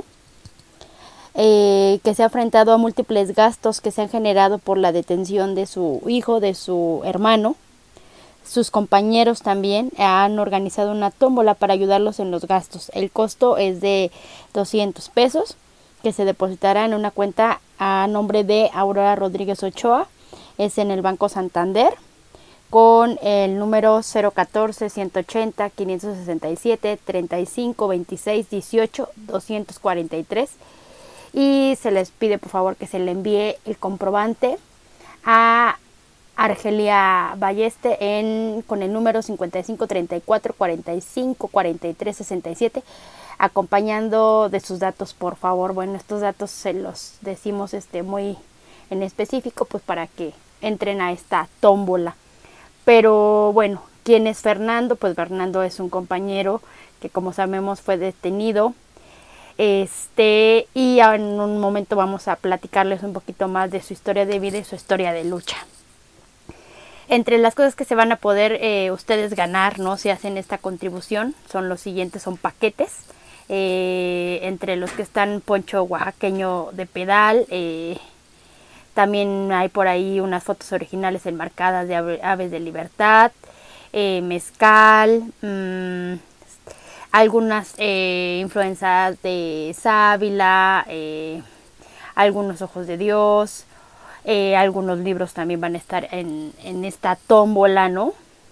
eh, que se ha enfrentado a múltiples gastos que se han generado por la detención de su hijo, de su hermano. Sus compañeros también han organizado una tómbola para ayudarlos en los gastos. El costo es de doscientos pesos, que se depositará en una cuenta a nombre de Aurora Rodríguez Ochoa. Es en el Banco Santander, con el número cero catorce, ciento ochenta, quinientos sesenta y siete, treinta y cinco, veintiséis, dieciocho, doscientos cuarenta y tres. Y se les pide por favor que se le envíe el comprobante a Argelia Balleste en, con el número cincuenta y cinco, treinta y cuatro, cuarenta y cinco, cuarenta y tres, sesenta y siete, acompañando de sus datos, por favor. Bueno, estos datos se los decimos este muy en específico, pues para que entren a esta tómbola. Pero bueno, ¿quién es Fernando? Pues Fernando es un compañero que, como sabemos, fue detenido. Este, y en un momento vamos a platicarles un poquito más de su historia de vida y su historia de lucha. Entre las cosas que se van a poder eh, ustedes ganar, ¿no?, si hacen esta contribución, son los siguientes, son paquetes. Eh, entre los que están poncho oaxaqueño de pedal, eh, también hay por ahí unas fotos originales enmarcadas de ave, aves de libertad, eh, mezcal, mmm, algunas eh, influencias de sábila, eh, algunos ojos de Dios, eh, algunos libros también van a estar en, en esta tómbola, ¿no?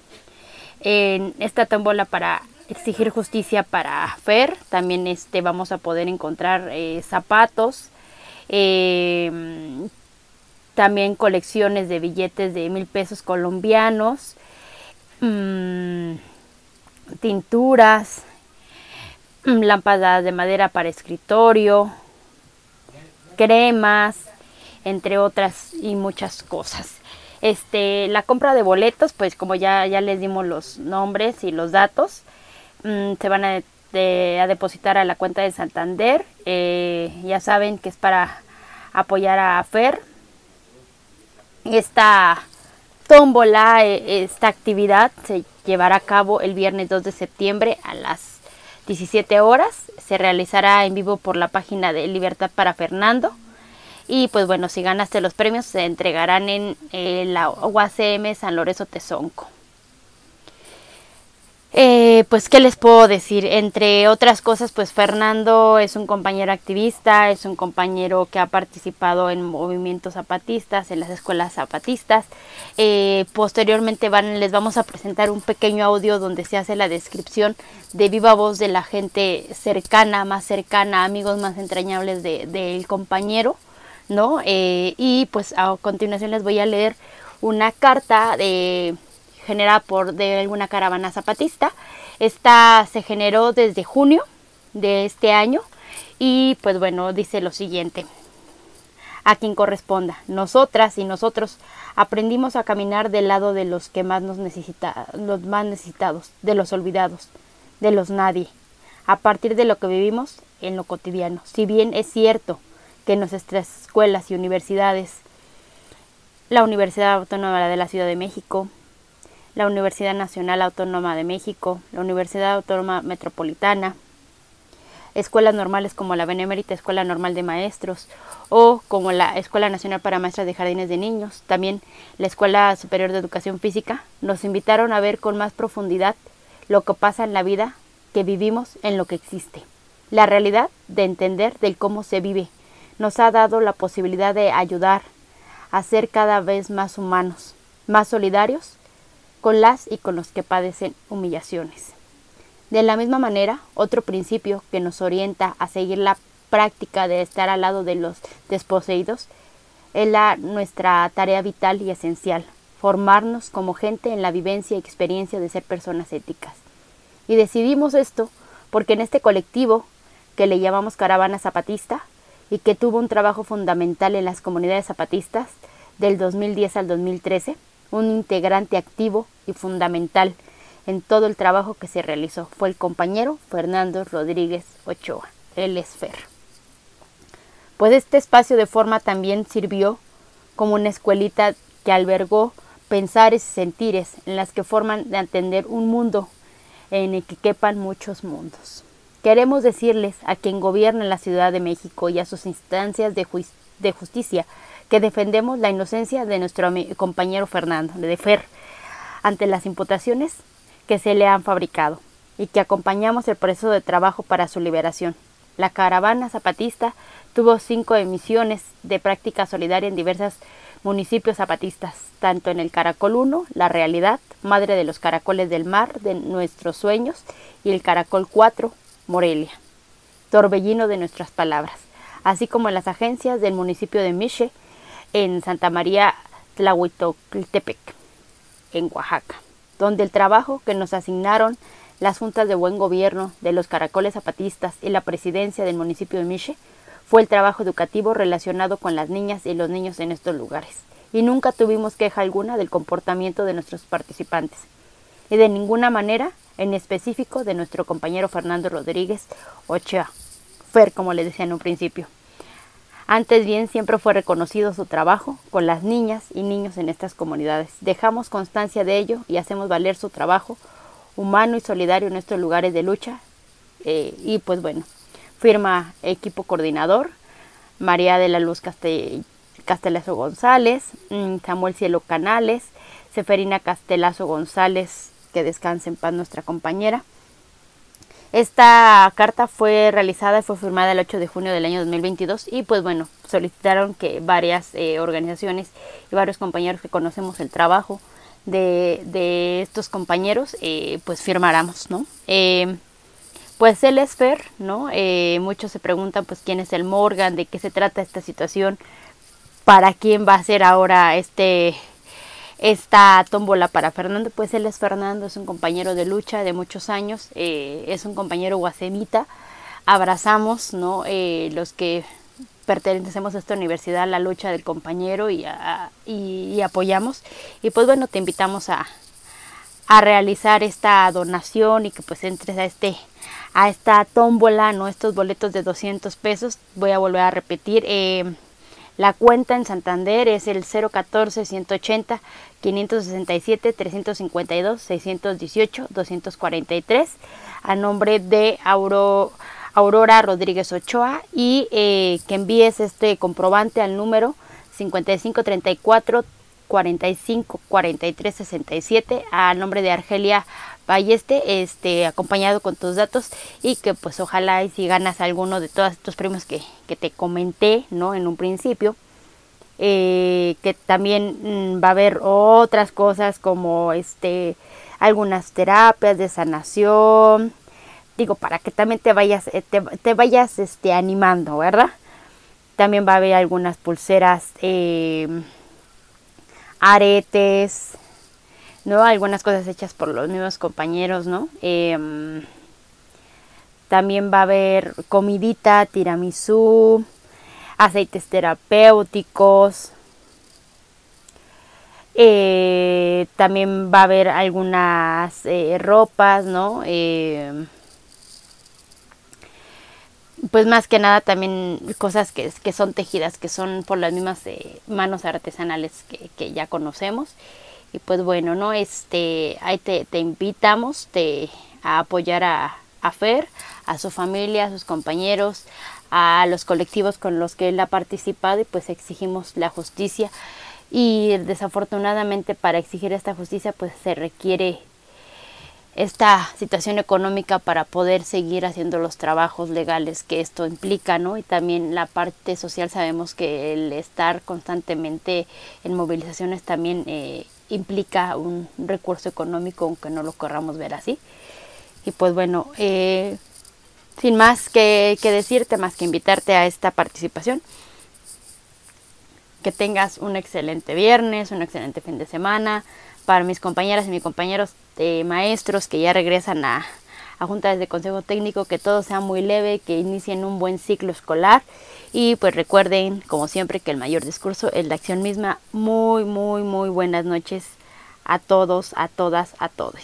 En esta tómbola para exigir justicia para Fer, también este, vamos a poder encontrar eh, zapatos, eh, también colecciones de billetes de mil pesos colombianos, mmm, tinturas, mmm, lámparas de madera para escritorio, cremas, entre otras y muchas cosas. Este, la compra de boletos, pues como ya, ya les dimos los nombres y los datos, mmm, se van a, de, a depositar a la cuenta de Santander. Eh, ya saben que es para apoyar a Fer. Esta tómbola, esta actividad se llevará a cabo el viernes dos de septiembre a las diecisiete horas. Se realizará en vivo por la página de Libertad para Fernando. Y pues bueno, si ganaste los premios se entregarán en eh, la U A C M San Lorenzo Tezonco. Eh, pues, ¿qué les puedo decir? Entre otras cosas, pues Fernando es un compañero activista, es un compañero que ha participado en movimientos zapatistas, en las escuelas zapatistas. Eh, posteriormente van, les vamos a presentar un pequeño audio donde se hace la descripción de viva voz de la gente cercana, más cercana, amigos más entrañables de, del compañero, ¿no? Eh, y pues a continuación les voy a leer una carta de... generada por de alguna caravana zapatista. Esta se generó desde junio de este año y pues bueno, dice lo siguiente: a quien corresponda, nosotras y nosotros aprendimos a caminar del lado de los que más nos necesita, los más necesitados, de los olvidados, de los nadie, a partir de lo que vivimos en lo cotidiano. Si bien es cierto que en nuestras escuelas y universidades, la Universidad Autónoma de la Ciudad de México, la Universidad Nacional Autónoma de México, la Universidad Autónoma Metropolitana, escuelas normales como la Benemérita Escuela Normal de Maestros o como la Escuela Nacional para Maestras de Jardines de Niños, también la Escuela Superior de Educación Física, nos invitaron a ver con más profundidad lo que pasa en la vida que vivimos, en lo que existe. La realidad de entender del cómo se vive nos ha dado la posibilidad de ayudar a ser cada vez más humanos, más solidarios con las y con los que padecen humillaciones. De la misma manera, otro principio que nos orienta a seguir la práctica de estar al lado de los desposeídos es la, nuestra tarea vital y esencial, formarnos como gente en la vivencia y experiencia de ser personas éticas. Y decidimos esto porque en este colectivo, que le llamamos Caravana Zapatista, y que tuvo un trabajo fundamental en las comunidades zapatistas del dos mil diez al dos mil trece, un integrante activo y fundamental en todo el trabajo que se realizó fue el compañero Fernando Rodríguez Ochoa, el Esfer. Pues este espacio de forma también sirvió como una escuelita que albergó pensares y sentires en las que forman de entender un mundo en el que quepan muchos mundos. Queremos decirles a quien gobierna en la Ciudad de México y a sus instancias de, ju- de justicia que defendemos la inocencia de nuestro compañero Fernando, de Fer, ante las imputaciones que se le han fabricado y que acompañamos el proceso de trabajo para su liberación. La Caravana Zapatista tuvo cinco emisiones de práctica solidaria en diversos municipios zapatistas, tanto en el Caracol uno, La Realidad, Madre de los Caracoles del Mar, de Nuestros Sueños, y el Caracol cuatro, Morelia, Torbellino de Nuestras Palabras, así como en las agencias del municipio de Mixe, en Santa María Tlahuitoltepec, en Oaxaca, donde el trabajo que nos asignaron las juntas de buen gobierno de los Caracoles Zapatistas y la presidencia del municipio de Mixe fue el trabajo educativo relacionado con las niñas y los niños en estos lugares, y nunca tuvimos queja alguna del comportamiento de nuestros participantes, y de ninguna manera en específico de nuestro compañero Fernando Rodríguez Ochoa, Fer, como les decía en un principio. Antes bien, siempre fue reconocido su trabajo con las niñas y niños en estas comunidades. Dejamos constancia de ello y hacemos valer su trabajo humano y solidario en estos lugares de lucha. Eh, y pues bueno, firma equipo coordinador, María de la Luz Castel- Castelazo González, Samuel Cielo Canales, Seferina Castelazo González, que descanse en paz nuestra compañera. Esta carta fue realizada y fue firmada el ocho de junio del año dos mil veintidós y pues bueno, solicitaron que varias eh, organizaciones y varios compañeros que conocemos el trabajo de, de estos compañeros eh, pues firmáramos, ¿no? Eh, pues el Esfer, ¿no? Eh, muchos se preguntan pues quién es el Morgan, de qué se trata esta situación, para quién va a ser ahora este... esta tómbola para Fernando. Pues él es Fernando, es un compañero de lucha de muchos años, eh, es un compañero guasemita, abrazamos, ¿no? Eh, los que pertenecemos a esta universidad a la lucha del compañero y, a, y, y apoyamos, y pues bueno, te invitamos a, a realizar esta donación y que pues entres a este a esta tómbola, ¿no? Estos boletos de doscientos pesos, voy a volver a repetir, eh, la cuenta en Santander es el cero catorce, ciento ochenta, quinientos sesenta y siete, trescientos cincuenta y dos, seiscientos dieciocho, doscientos cuarenta y tres, a nombre de Auro, Aurora Rodríguez Ochoa, y eh, que envíes este comprobante al número cincuenta y cinco treinta y cuatro, cuarenta y cinco, cuarenta y tres, sesenta y siete, a nombre de Argelia Balleste, este, acompañado con tus datos, y que pues ojalá y si ganas alguno de todos estos premios que, que te comenté, ¿no? En un principio, eh, que también mmm, va a haber otras cosas como este algunas terapias de sanación, digo, para que también te vayas, eh, te, te vayas este, animando, ¿verdad? También va a haber algunas pulseras, eh, aretes, ¿no? Algunas cosas hechas por los mismos compañeros, ¿no? Eh, también va a haber comidita, tiramisú, aceites terapéuticos. Eh, también va a haber algunas eh, ropas, ¿no? Eh, pues más que nada también cosas que, que son tejidas, que son por las mismas eh, manos artesanales que, que ya conocemos. Y pues bueno, ¿no? Este, ahí te, te invitamos te, a apoyar a, a Fer, a su familia, a sus compañeros, a los colectivos con los que él ha participado, y pues exigimos la justicia. Y desafortunadamente para exigir esta justicia pues se requiere esta situación económica para poder seguir haciendo los trabajos legales que esto implica, ¿no? Y también la parte social, sabemos que el estar constantemente en movilizaciones también eh, implica un recurso económico, aunque no lo querramos ver así. Y pues bueno, eh, sin más que, que decirte, más que invitarte a esta participación, que tengas un excelente viernes, un excelente fin de semana. Para mis compañeras y mis compañeros eh, maestros que ya regresan a, a juntas de consejo técnico, que todo sea muy leve, que inicien un buen ciclo escolar, y pues recuerden, como siempre, que el mayor discurso es la acción misma. Muy, muy, muy buenas noches a todos, a todas, a todos.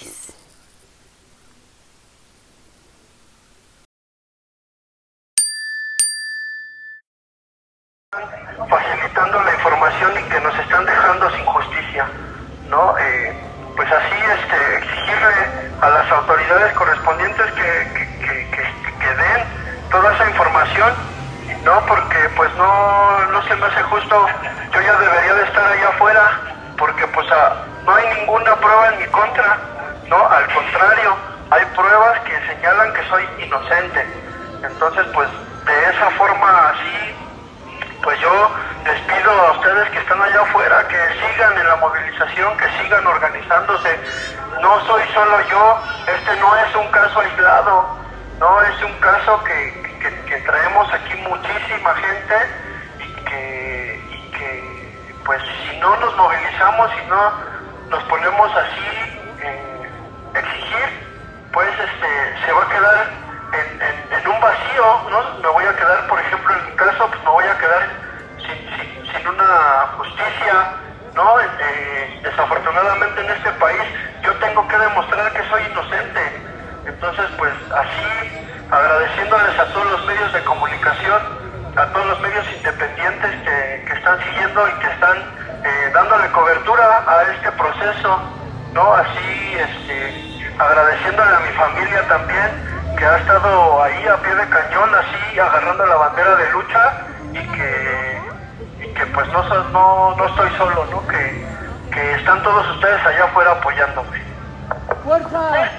Facilitando la información y que nos están dejando sin justicia, ¿no? Eh, pues así este, exigirle a las autoridades correspondientes que, que, que, que, que den toda esa información, ¿no? Porque pues no, no se me hace justo. Yo ya debería de estar allá afuera, porque pues a, no hay ninguna prueba en mi contra, ¿no? Al contrario, hay pruebas que señalan que soy inocente. Entonces pues de esa forma así, pues yo les pido a ustedes que están allá afuera que sigan en la movilización, que sigan organizándose. No soy solo yo, este no es un caso aislado, no es un caso que, que, que traemos aquí muchísima gente, y que, y que pues si no nos movilizamos, si no nos ponemos así eh, exigir, pues este se va a quedar En, en, en un vacío, ¿no? Me voy a quedar, por ejemplo, en mi caso, pues me voy a quedar sin, sin, sin una justicia, ¿no? Eh, desafortunadamente en este país yo tengo que demostrar que soy inocente. Entonces, pues así, agradeciéndoles a todos los medios de comunicación, a todos los medios independientes que, que están siguiendo y que están eh, dándole cobertura a este proceso, ¿no? Así, este, agradeciéndole a mi familia también, que ha estado ahí a pie de cañón, así agarrando la bandera de lucha, y que, y que pues no, no, no estoy solo, ¿no? Que, que están todos ustedes allá afuera apoyándome. ¡Fuerza!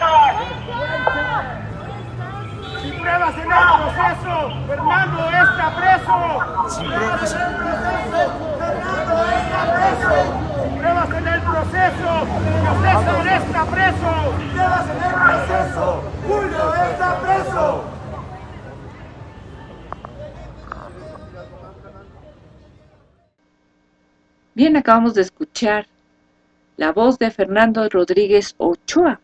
¡Fuerza! ¡Sin pruebas en el proceso! ¡Fernando está preso! ¡Sin pruebas en el proceso! ¡Fernando está preso! ¡Sin pruebas en el proceso! ¡Julio César está preso! ¡Sin pruebas en el proceso! ¡Julio está preso! Bien, acabamos de escuchar la voz de Fernando Rodríguez Ochoa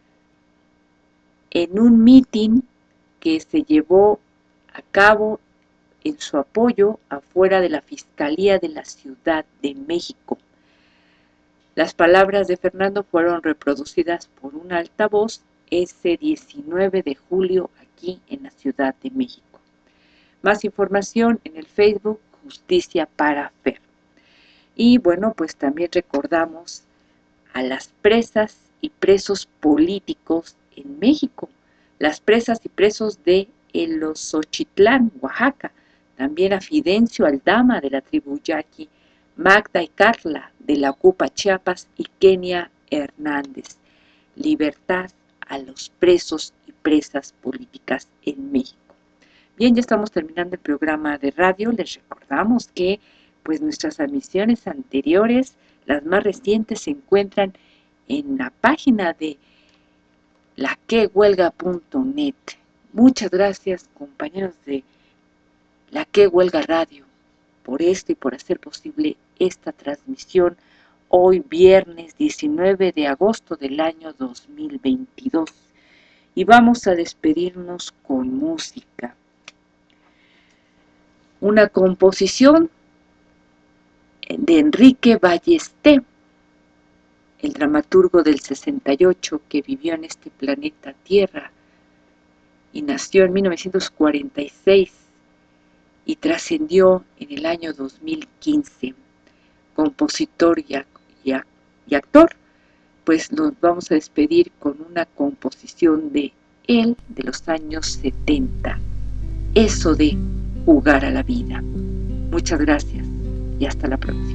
en un mitin que se llevó a cabo en su apoyo afuera de la Fiscalía de la Ciudad de México. Las palabras de Fernando fueron reproducidas por un altavoz ese diecinueve de julio aquí en la Ciudad de México. Más información en el Facebook Justicia para Fer. Y bueno, pues también recordamos a las presas y presos políticos en México, las presas y presos de El Osochitlán, Oaxaca, también a Fidencio Aldama de la tribu Yaqui, Magda y Carla de la Ocupa Chiapas y Kenia Hernández. Libertad a los presos y presas políticas en México. Bien, ya estamos terminando el programa de radio. Les recordamos que pues nuestras transmisiones anteriores, las más recientes, se encuentran en la página de la que huelga punto net. Muchas gracias, compañeros de La Que Huelga Radio, por esto y por hacer posible esta transmisión hoy viernes diecinueve de agosto del año dos mil veintidós. Y vamos a despedirnos con música. Una composición de Enrique Ballester, el dramaturgo del sesenta y ocho que vivió en este planeta Tierra y nació en mil novecientos cuarenta y seis y trascendió en el año dos mil quince. Compositor y, y, y actor, pues nos vamos a despedir con una composición de él de los años setenta, eso de jugar a la vida. Muchas gracias y hasta la próxima.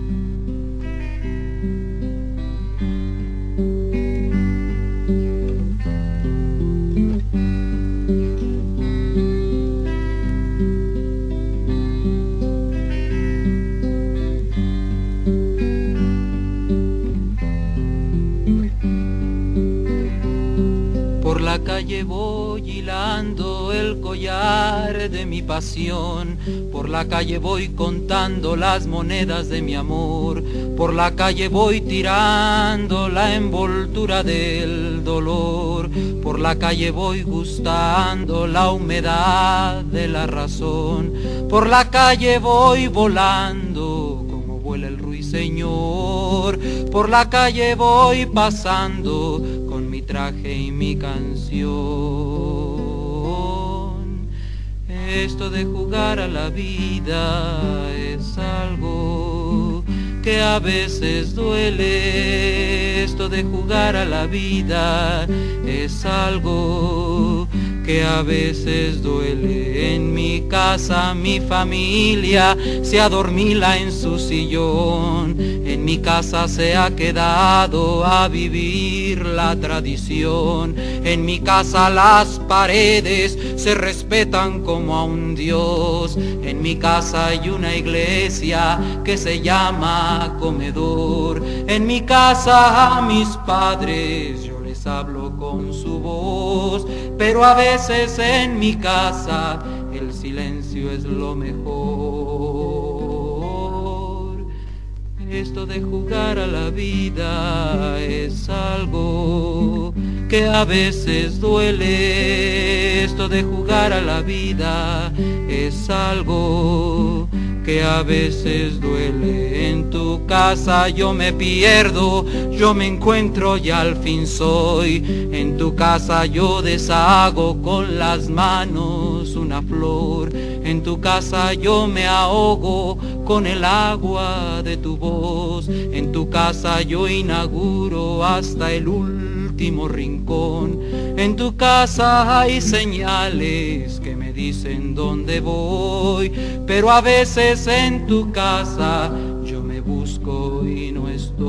Por la calle voy hilando el collar de mi pasión, por la calle voy contando las monedas de mi amor, por la calle voy tirando la envoltura del dolor, por la calle voy gustando la humedad de la razón, por la calle voy volando como vuela el ruiseñor, por la calle voy pasando con mi traje y mi canción. Esto de jugar a la vida es algo que a veces duele. Esto de jugar a la vida es algo que a veces duele. En mi casa mi familia se adormila en su sillón, en mi casa se ha quedado a vivir la tradición, en mi casa las paredes se respetan como a un dios, en mi casa hay una iglesia que se llama comedor, en mi casa a mis padres yo les hablo con su voz, pero a veces en mi casa el silencio es lo mejor. Esto de jugar a la vida es algo que a veces duele. Esto de jugar a la vida es algo que a veces duele. En tu casa yo me pierdo, yo me encuentro y al fin soy. En tu casa yo deshago con las manos una flor. En tu casa yo me ahogo con el agua de tu voz. En tu casa yo inauguro hasta el último rincón. En tu casa hay señales que me dicen dónde voy, pero a veces en tu casa yo me busco y no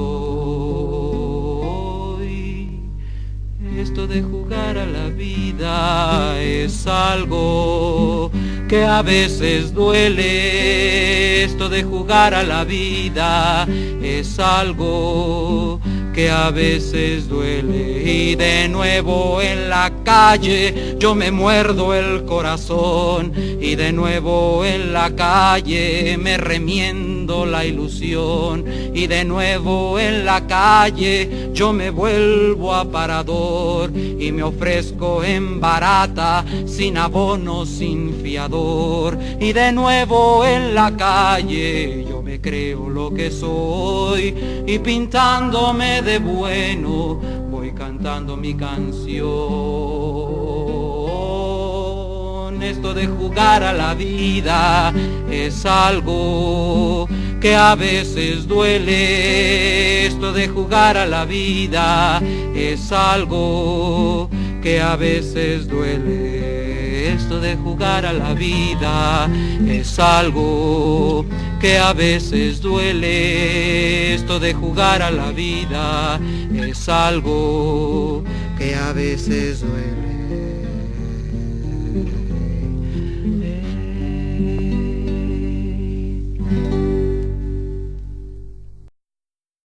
estoy. Esto de jugar a la vida es algo que a veces duele. Esto de jugar a la vida es algo que a veces duele. Y de nuevo en la calle yo me muerdo el corazón, y de nuevo en la calle me remiendo la ilusión, y de nuevo en la calle yo me vuelvo aparador y me ofrezco en barata, sin abono, sin fiador. Y de nuevo en la calle yo me creo lo que soy, y pintándome de bueno voy cantando mi canción. Esto de jugar a la vida es algo que a veces duele. Esto de jugar a la vida es algo que a veces duele. Esto de jugar a la vida es algo que a veces duele. Esto de jugar a la vida es algo que a veces duele.